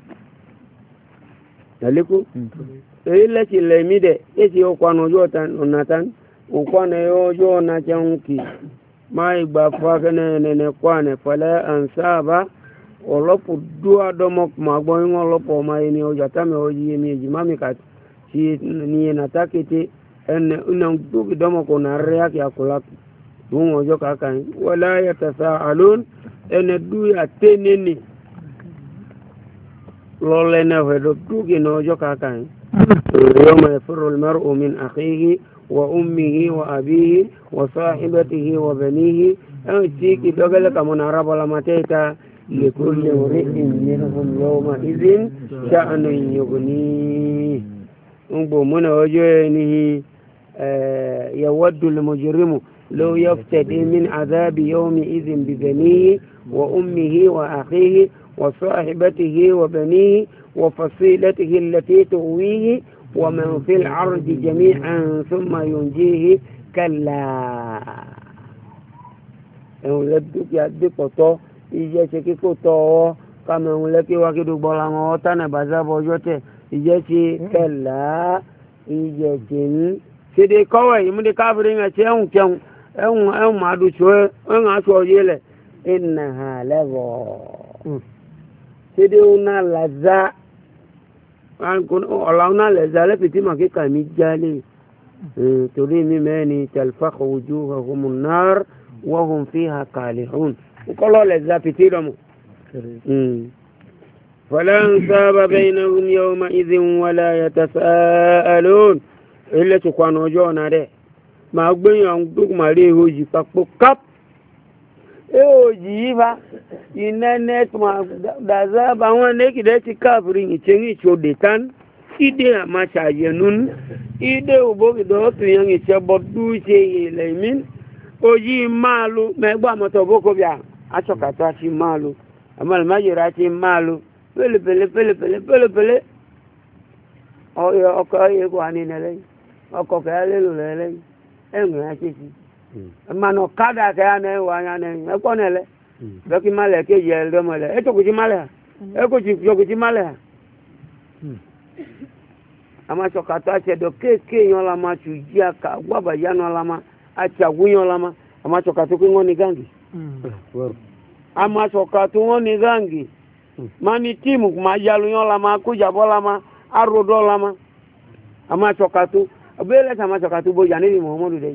daliku e le ti le mi de e ti o kwa no jo tan onatan o kwa ne yo jo na chanki mai gba fa kene ne ne kwa ne fala ansaba olopo dua domo magbo yin olopo ma ni o jata me oji mi ji mami ka ti ni na takete en una dugi domo ko na rea ki akula dun ojo ka kan wala yatasaalun en du ya teneni lole na wedo dugi no ojo ka kan yawma yafirru almar'u min akhihi wa ummihi wa abihi wa sahibatihi wa banihi an tiki dogale kamona rabola mateta لكل امرئ منهم يومئذ شأن يغنيه انظر من وجهه يود المجرم لو يفتدي من عذاب يومئذ ببنيه وأمه وأخيه وصاحبته وبنيه وفصيلته التي تؤويه ومن في العرض جميعا ثم ينجيه كلا يولدك يدك وطو iye se kiko to kama wule ki wa ki du bola mo ta na baza bojo te ijeti kala ijeti sede kowe imude kabri nga cheun cheun en en madu cho en aso yele innaha lawa sede una laza an kun olauna laza le pitima ke kami jali torí mi mẹ́ni tẹlifákọ̀ ojú ọ̀hún náà wọ́n fi hà kàlẹ̀ hùn kọ́lọ́ lẹ̀ zapiti lọ́mọ. فلن ساب بينهم يومئذ ولا يتساءلون ilé tó kọ́ àná ọjọ́ ọ̀nà rẹ̀ máa gbéyàn dókùnmárì èhòjì papò káp èhòjì yìí fa iná nẹ́ẹ̀tì máa dàzá bá wọn lẹ́kìdẹ́ ti káàbìrì ìṣẹ́yìn ìṣòdè tán ide amashayenun ide ubogido tuyan ichebodu se ilemin oyi malu megba moto boko bia achokata ti malu amal majira ti malu pele pele pele pele pele pele oyo oko ye ko ani nele oko ka le lu lele enwe achisi mano kada ka ane wa ane e ko nele be ki male ke ye ndo male e to ku ti male e ko ti yo ku ti male ama chokata chedo keke yon lama chujia ka gwaba yano lama acha gunyo lama ama chokatu ngoni gangi ama chokatu ngoni gangi mani timu majalu yon lama kuja bolama arodo lama ama chokatu bele sama chokatu bo yani Muhammadu dei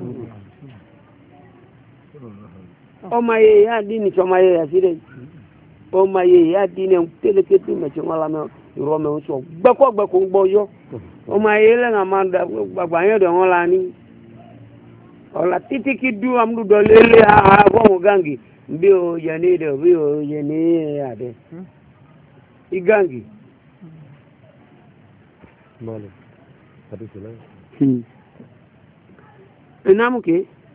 o maye ya dini choma ye asire o maye ya dini teleketu me choma lama ìrọ̀mẹ̀ oṣù gbẹ́kọ̀gbẹ́kọ̀ ń gbọ́ yọ́ ọmọ ayé lẹ́nà máa gbàgbà yẹn dẹ̀ wọ́n la ní ọ̀la títí kí dú amúdùdọ̀ lélẹ̀ àbọ̀mù gáǹgì bí o yẹ ní ìdẹ̀ bí o yẹ ní àdẹ igáǹgì. ìnámùké.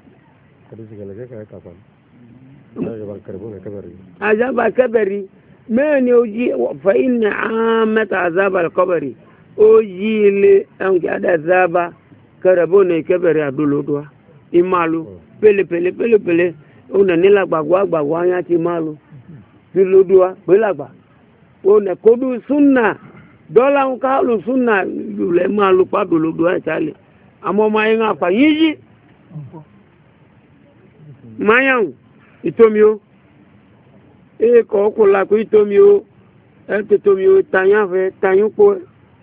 àjàbà kẹbẹ̀rì. mẹ́rin ojí fa'in ni àmẹ́ta azabar kọbari ojí ilé ẹnkì adazaba kẹrẹbó ní kẹbẹ̀rẹ̀ àdúlódúwá ìmáàlú pẹ̀lẹ̀pẹ̀lẹ̀ pẹ̀lẹ̀pẹ̀lẹ̀ ọ̀nà nílà gbàgbọ́ àgbàgbọ́ ayá ti máàlú dúlódúwá pẹ̀lẹ̀gbà ọ̀nà kódú súnà dọ́là ń káàlù súnà lulẹ̀ máàlú pàdúlódúwá ìtàlẹ̀ àmọ́ máa ń àpà yíyí máyàwó ìtómi ó e ko ko la ko itomi o e to tomi o tanya fe tanyu ko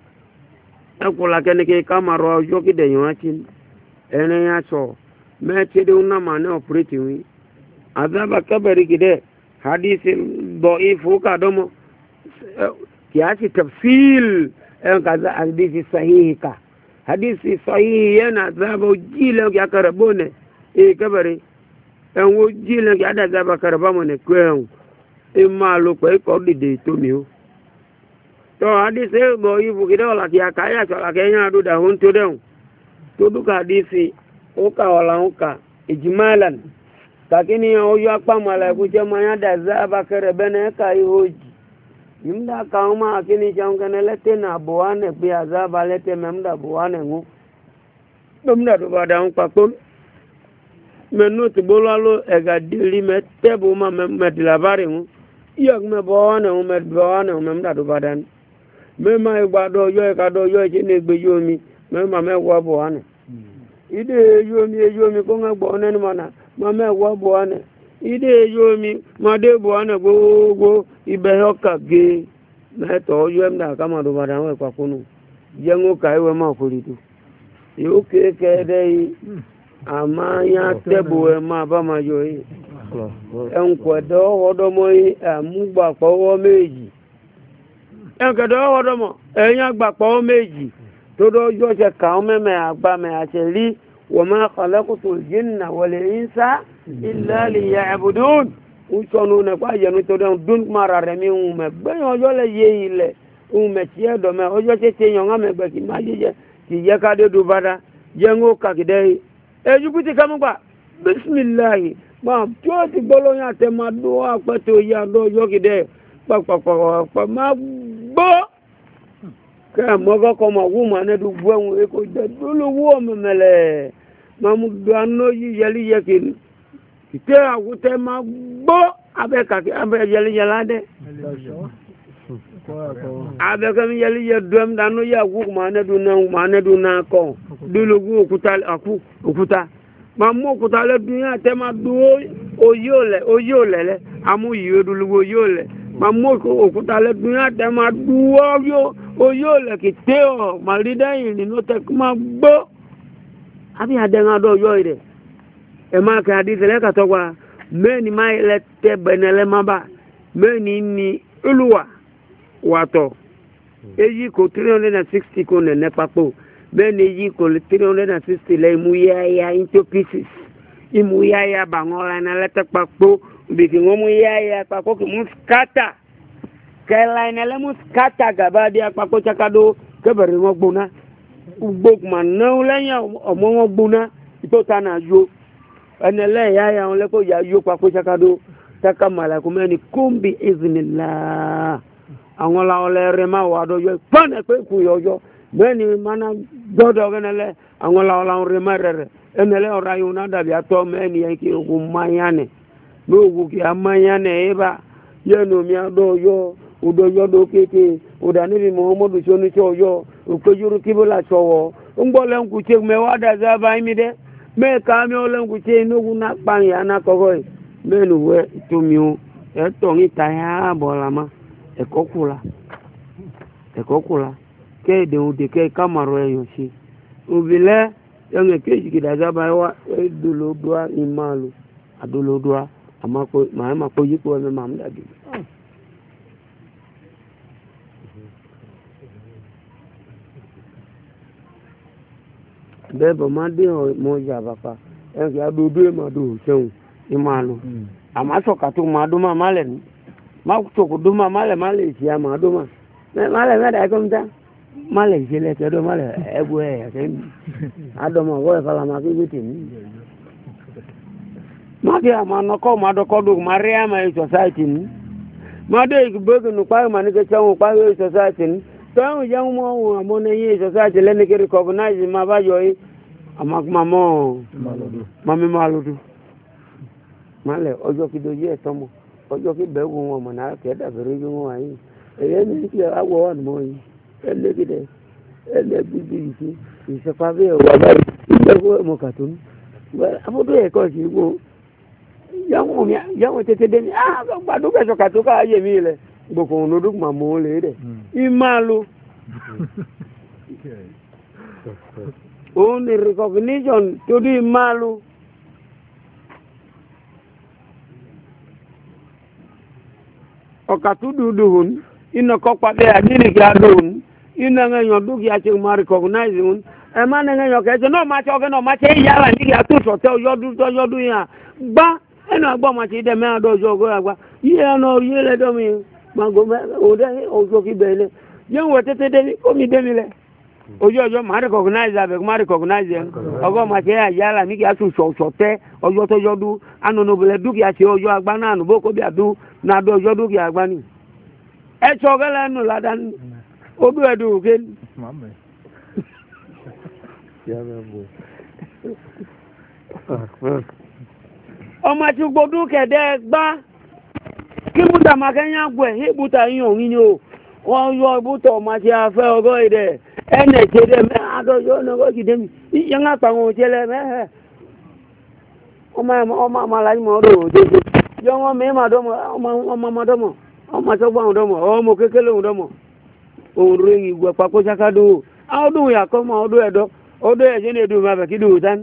e ko la kene ke kamaro jo ki de yan atin ene ya so me ti de una mane operate wi azaba kabari kide hadith dhaif ka domo kiasi tafsil e ka hadith sahih ka hadith sahih yana azaba jile ya karabone e kabari en wo jile ya da azaba karabamo ne kwen ima lo pe ko dide to mi o to hadise bo ibu kido la ki akaya so la kenya do da hun to den to du ka hadisi o ka wala o ka ijmalan takini o yo apa mala ku je ma ya da za ba kare bene ka i hoji imda ka ma akini chang kana lete na boane bi azaba lete memda boane ngu domda do ba da un pa ko menu ti bolalo e ga dili me tebo ma me dilabare ngu yak me boane o me boane o me mda do badan me ma gba do yo e ka do yo ti ne gbe yo mi me ma me wa boane ide yo mi yo mi ko nga boane ni mana ma me wa boane ide yo mi ma de boane go go ibe yo ka ge me to yo mda ka ma do badan we kwa kunu je ngo ka we ma foridu yo ke ke dei ama ya tebo e ma ba ma yo yi ẹnkọ̀dọ̀ ọdọmọ àmúgbàpọ̀wọ́ méjì ẹnkọ̀dọ̀ ọdọmọ ẹ̀yìn àgbàpọ̀wọ́ méjì tó dọ́jọ́ ṣe kàún mẹ́mẹ́ àgbàmẹ́ àṣẹ rí wọ́n máa kọ̀lẹ́kùtù jìnnà wọlé ìsá ìlàlì ya ẹ̀bùdún ń sọnù nípa ìyẹnu tó dẹ́n dún mara rẹ̀ mi ń mẹ́ gbẹ́yìn ọjọ́ lẹ yé ilẹ̀ ń mẹ́ tí ẹ̀ dọ̀mẹ́ ọjọ́ ṣe ṣe yàn án mẹ́gbẹ́ kì má jíjẹ kì yẹ ká dé du bada jẹ́ ń ó kàkìdẹ́ yìí ẹ̀jú kùtì kámúgbà bísímìláhì ma tí ó ti gbọ́lọ́ yàn tẹ ma dó àpẹtẹ òye àdó ọjọ́ kìdẹ́ pàpàpàpà ma gbọ́ kẹ́ ẹ̀ mọ́kọ́kọ́ ma wú ma ní ẹ̀dùn bú ẹ̀hún ẹ̀kọ́ jẹ́ lólówó ọ̀mẹ̀mẹ̀lẹ̀ ma mú dáná yí yẹlí yẹ kìíní ìtẹ́ àwùtẹ́ ma gbọ́ abẹ́ kàkí abẹ́ yẹlí yẹlá dẹ́ abe kam yeli ye dom danu ya gu ma ne du na ma ne du na ko dulugu okuta aku okuta ma mo okuta le dunya te ma du oyole oyole le amu yi dulugu oyole ma mo okuta le dunya te ma du oyo oyole ki te o ma lida yin ni no te ma gbo abi adenga do yo ire e ma ka di le ka to wa meni ma le te benele maba meni ni uluwa wato eyi ko three hundred sixty ko ne papo meni yi ko three hundred sixty le mu ya ya into pieces imu ya ya bangola na le te papo bi ki mo mu ya ya papo ki mu skata kela ina le mu skata gaba dia papo chakado ke bere mo gbona ugbok man na lenya omo mo gbona ito tana yo enele ya ya on le ko ya yo papo chakado taka mala kumeni kumbi iznillah àwọn la ole rema wa do yo pan e pe ku yo yo beni mana dodo genele àwọn la ola rema rere enele ora yo na da bi ato meni en ki ku mayane no ku ki amayane eba ye no mi ado yo udo yo do kete uda ni bi muhammadu sonu so yo o ko yuru kibola sowo ngbo le nku che me wa da za ba mi de me ka mi o le nku che no ku na pan ya na ko go menu we to mi o e to ni ta ya bola ma ekokula ekokula ke de u de ke kamaro eyo si ubile yange keji kidaza ba wa edulo doa imalu adulo doa amako ma ko yipo me mamda bi bebo ma de mo ja bapa en ya dudu ma do seun imalu amaso ka to ma do ma malen ma to ko duma male male si ama duma me male me da ko mta male jele ke do male egu e ke adoma wo e fala ma ki bitin ma dia ma no ko ma do ko du maria ma society ni ma de ku be ku pa ma ni ke chawo pa society ni to an ya mo mo ne yi society le ne ke recognize ma ba yo yi ama ma mo ma mi maludu male ojo ki do ye tomo ojo ki be gun wọn na ke da bere ju wọn ayin eye ni ki awo wan mo yin ele gide ele bibi ti ise pa be wa ba ile ko mo katun ba afodo e ko si wo ya won mi ya won tete de ni ah gba do be so katun ka aye mi le gboko no du ma mo le de imalu only recognition to the imalu okatududuhun ina kokpa be adini ki adun ina nganyo du ki ache ma recognize un e ma nganyo ke no ma che no ma che yala ni ki atu so te yodu to yodu ya gba ena gbo ma che de me ado jo go agba ye no ye le do mi ma go me o de o jo ki bele ye wo tete de ko mi de mi le ojo ojo ma recognize abe ma recognize ogo ma che yala ni ki atu so so te ojo to yodu anu no bele du ki ache ojo agba na anu boko bi adu na do jodu ki agbani e chogele nu ladan odu edu ke mame ya bebo o ma ti gbodu ke de gba ki buta ma kenya gwe he buta yin o yin o won yo buta ma ti afe ogo ide ene je de me ado yo no go ki de mi yan apa won jele me o ma o ma ma la mo ro de yo won me ma do mo o ma ma do mo o ma so gba do mo o mo kekele do mo o rin igwe papo sakado a do ya ko mo do edo o do e je ne do ma be ki do tan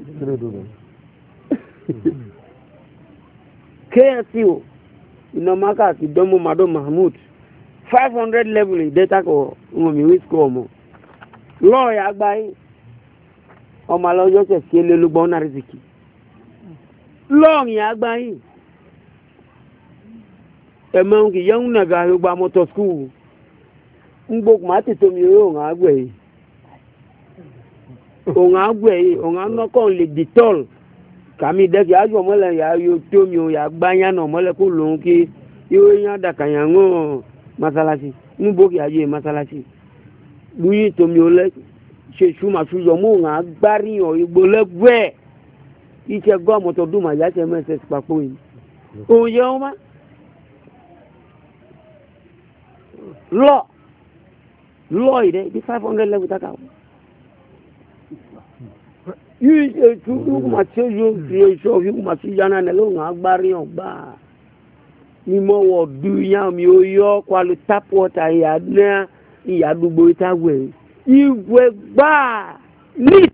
K S U ino maka ti do mo ma do Mahmud five hundred level data ko mo mi wis ko mo lo ya gba yi o ma lo yo se se le lu gbon na riziki lo ya gba yi ẹ̀mọ́ kì yẹ́ ń nàgà gbogbo àmọ́tọ̀ skúù ń gbogbo máa tètò mi orí òun àgbẹ̀ yìí òun àgbẹ̀ yìí òun ànọ́kọ̀ lè dìtọ́l kàmí dẹ́kì ájò mọ́lẹ̀ yà yóò tó mi ò yà gbá yánà mọ́lẹ̀ kó lòun kí yóò yán dàkàyà ń hàn masalasi ń bókì ayé masalasi lóyún tó mi ò lẹ́ ṣe ṣùmàṣùyọ̀ mọ́ òun àgbáríyàn ìgbò lẹ́gbẹ̀ẹ́ iṣẹ́ gbọ́ àmọ́tọ̀ dùnmọ̀ yá ṣe mẹ́sẹ̀ papọ̀ yìí òun yẹ wọn má. law law ide di five hundred level taka you to you ma che yo fi so you ma fi yana ne lo nga agbari ogba ni mo wo du ya mi o yo kwalu tap water ya na iya dugbo itawe igwe gba nit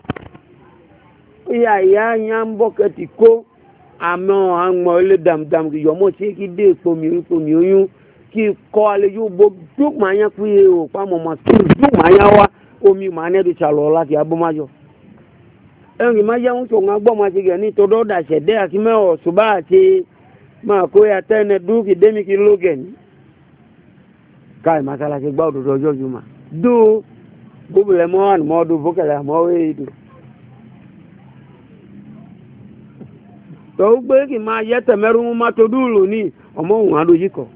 iya ya yan bucket ko amo anmo ile dam dam ki yo mo se ki de po mi po mi oyun ki ko ale yo bo duk ma yan pu e o pa mo ma duk ma yan wa omi ma ne du chalo la ki abomajo en ma ya un to nga gbo ma ti ge ni to do da se de akime o suba ti ma ko ya tene du ki demi ki logen kai masala ke gba do do juma do bubule mo an mo du vokala mo we du to gbe ki ma ye temeru ma to dulu ni omo un ado yiko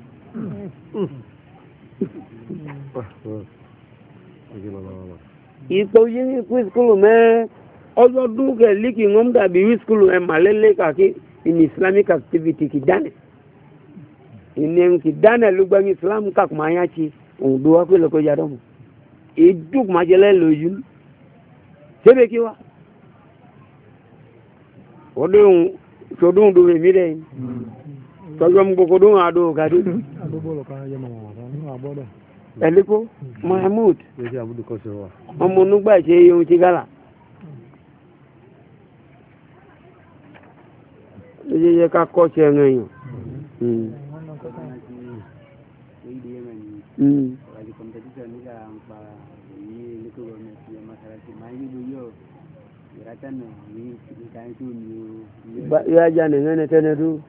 ipo yin ku school me ojo du ke liki ngom da bi school e malele ka ki in islamic activity ki dane inen ki dane lu gba islam ka kuma ya chi on do wa ko lo ko ya do mo e duk ma jele lo yun sebe ki wa odun so dun do mi de to jom go ko dun ado ka du ado bolo ka ye mama ni abodo eliko mahmud ye ja budu ko so wa omo nu gba se yun ti gala ye ye ka ko se ngan mm mm ba ya jane ngene tene du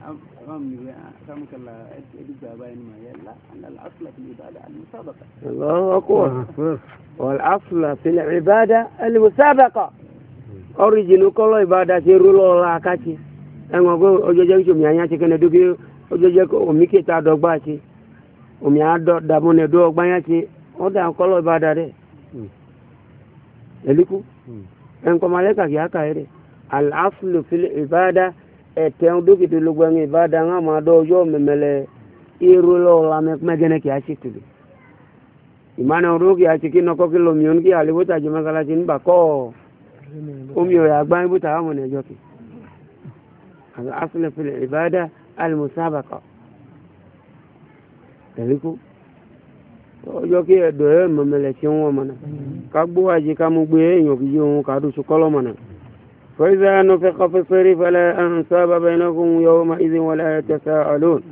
الله أكبر والأصل في العبادة المسابقة أوريجينو كل عبادة سيرولو لا كاتي أنا أقول أجوجي شو ميانيا تكنا دوكي أجوجي كو ميكي تا دوغباتي وميا دو دامون دو أغبانياتي أودا كل عبادة ده إليكو أنكم مالك يا كايري الأصل في العبادة ete nduki tulugwangi ibada ngama dojo memele irulo la megene ki achitulu imana uruki achikino ko kilo mionki alibuta jimakala tin bako umyo ya gban buta amone joki al asl fil ibada al musabaqa teliku joki edo memele chinwo mana kagbo aji kamugbe eyan ki yo ka du sukolo mana فإذا نفخ في الصور فلا أنساب بينكم يومئذ ولا يتساءلون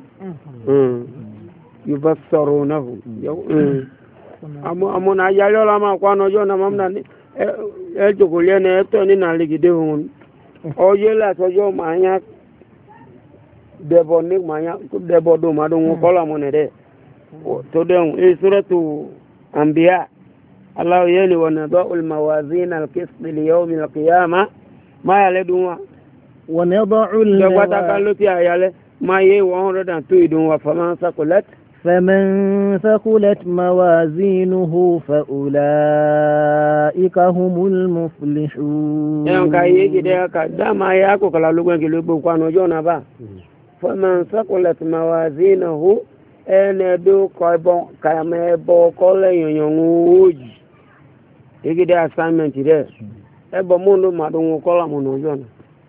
يبصرونهم أمو أمو ناجالو لما قانو جونا ممنا أجوكو لينا يتوني نالك دهون أجولا تجو مانيا debo nik manya debo do madungu kola monede to den e suratu anbiya Allah yeli wa nadul mawazin al-qist li yawm al-qiyamah ما يلدون ونضع الموازين ما ي one hundred two فمن ثقلت فمن ثقلت موازينه فأولئك هم المفلحون يعني كاي كده كدا ما ياكو كلا لوغن كلو كانوا جونا با فمن ثقلت موازينه ان دو كايبون كايمه بو كول يونيوجي يجي ده assignment ده ebo mundu madungu kola muno jona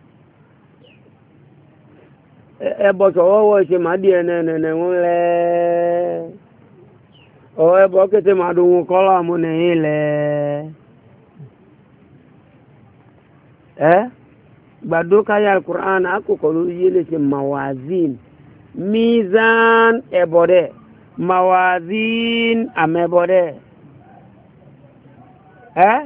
ebo so wo se madi ene ne ngule o ebo kete madungu kola mune ile eh gbadu kaya alquran aku ko yele se mawazin mizan ebode mawazin amebode eh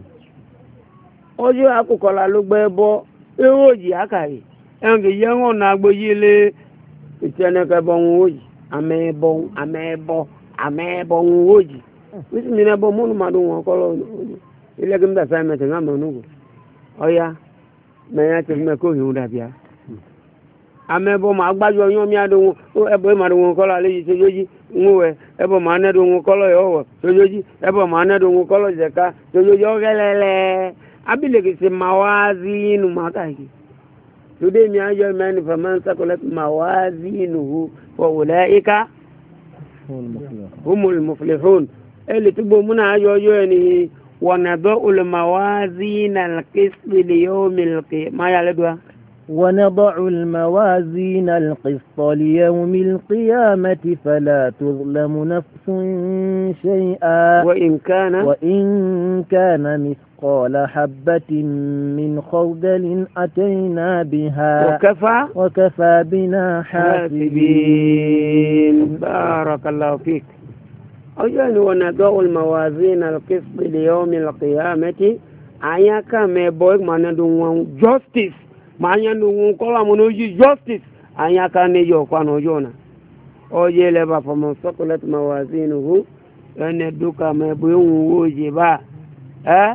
ojo akukola ló gbé bọ́ ewoji akari en ge yengo na gboyile iteneke bon woji amebo amebo amebo woji wisi mina bo munu madu won kolo ile gem da sai mete ngam nugo oya me ya te me ko hu da bia amebo ma agbajo yan mi ado ebo ma do won kolo ale yi sojoji nwe ebo ma na do won kolo yo sojoji ebo ma na do won kolo zeka sojoji o gelele abiliki si mawazinu makaki today mi ajo man faman sakulat mawazinuhu wa ulaika هم المفلحون اللي تبو منا يو يعني ونضع الموازين القسط ليوم القيامة ما يعلدوا ونضع الموازين القسط ليوم القيامة فلا تظلم نفس شيئا وإن كان وإن كان مثقال حبة من خردل أتينا بها وكفى وكفى بنا حاسبين. بارك الله فيك. أجل ونضع الموازين القسط ليوم القيامة أياك مبوك ما ندون justice ما ندون كلا منوجي justice أياك نيجو كانوا جونا أجل بفهم ثقلت موازينه أن دوكا مبوك وجبا أه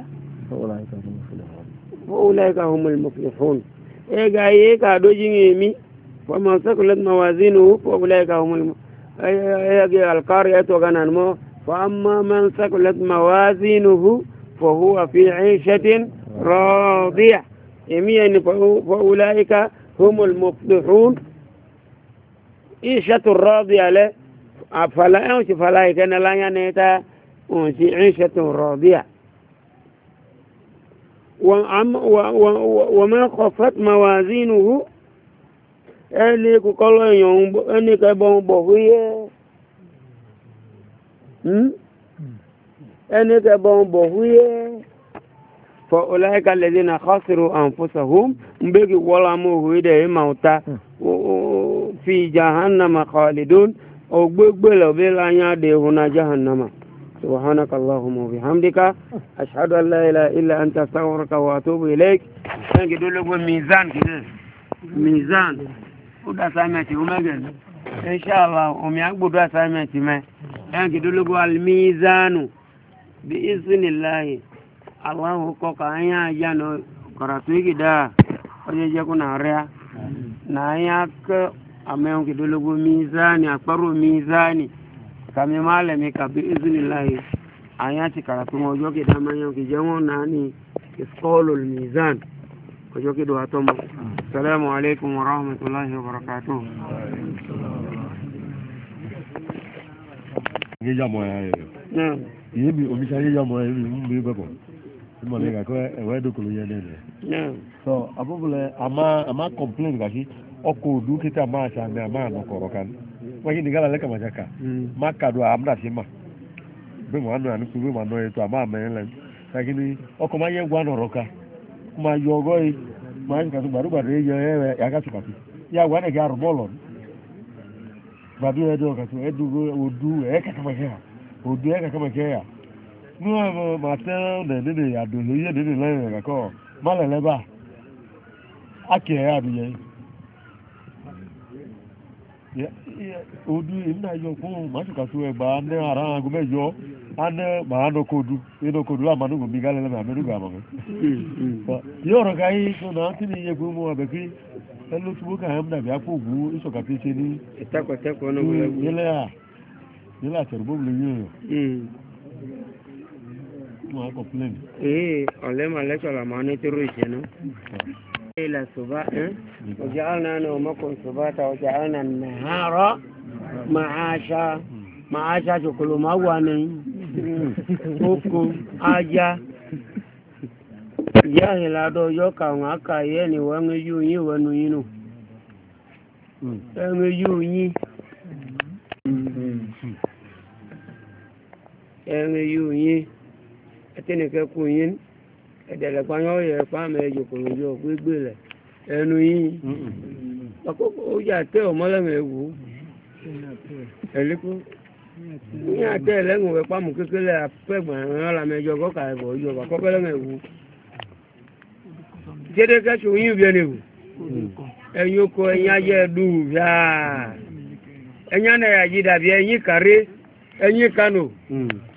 فأولئك هم المفلحون إيجا إيجا دوجي مي فمن ثقلت موازينه فأولئك هم المفلحون أي القارئة وغنانمو فأما من ثقلت موازينه فهو في عيشة راضية يمين فأولئك هم المفلحون عيشة راضية له فلا أنش فلا يكن لا ينتا أنش عيشة راضية وما خفت موازينه ẹni kò lọ èèyàn ẹni kẹbọn bọ̀ fúyẹ́ ẹni kẹbọn bọ̀ fúyẹ́ fọ ọláìka lẹ́dí na kọ́sìrò àǹfọ́sàhùn mbẹ́gì wọ́lá mọ́ òhùn ìdẹ̀ ìmàwùta fi jahannama khalidun ọgbẹ́gbẹ́ lọ́bẹ́ láyá dẹ̀ ìhùnà jahannama سبحانك اللهم وبحمدك أشهد أن لا إله إلا أنت أستغفرك وأتوب إليك نجد له ميزان كده ميزان good assignment umegan inshallah umi agbudu assignment me en kidulugo al mizanu bi iznillah allah ko ka anya jano karatu gida oje je kuna rea na yak ameon kidulugo mizani akparu mizani kami malami ka bi iznillah anya ti karatu mojo kida manyo kijengo nani isqalul mizan ojo kido atomo. السلام عليكم ورحمة الله وبركاته. نعم. يبي أمشي يا ما يبي مم بيبقى. ما لقى كوا ويدو كلو ينادي. نعم. so abubule ama ama complain gashi ọkọ̀ odu kita ma sha me ama no koro kan wani ni gala leka majaka maka do amda sima be mo anu anu be mo anu eto ama me len lakini ọkọ̀ ma ye gwa no roka ma yogo yi ma nka to baru baru ye ye ya ka tukati ya gwa ne ga robolo babu edo ka to edu odu e ka kama ya odu e ka kama ya no ma te ne ne ya do ye ne ne le ka ko ma le le ba ake ya bi ye ya odu ina yo fún ma tuka to e ba ne ara ago mejo ane ma no kodu ino kodu la manu go mi gale le ma me duga mo yo ro kai so na ti ni ye gu mo abeki elo tubu ka am da bi apo gu iso ka ti se ni itako tako no le gu ile a ile a terbo le yo mm mo ko plan eh ole ma le so la ma ni tiro ise no إلى سباء وجعلنا نومكم سباتا وجعلنا النهار معاشا معاشا كل ما واني اوكو اجا جاهل ادو يوكا ngaka yeni wangu yunyi wanu yinu wangu yunyi wangu yunyi atene ka kunyin ẹ̀dẹ̀lẹ̀ pàyọ́ yẹ fáàmì ẹjọ́ kòròjọ́ gbégbé rẹ̀ ẹnu yìí àkókò ó yà tẹ́ ọmọlẹ́mọ̀ ẹ̀wò ẹ̀lẹ́kọ́ ní àtẹ́ ẹlẹ́gùn rẹ̀ pàmù kékeré apẹ́gbọ̀n ẹ̀rọ làmẹ́jọ gọ́kà ẹ̀bọ̀ ìjọba kọ́kọ́lẹ́mọ̀ ẹ̀wò jẹ́dẹ́ kẹ́sì oyin bí ẹni wò ẹ̀yin oko ẹ̀yin ajẹ́ ẹ̀dùn bíà ẹ̀yin anayàjí dàbí ẹ̀yin kàrí ẹ̀yin kánò.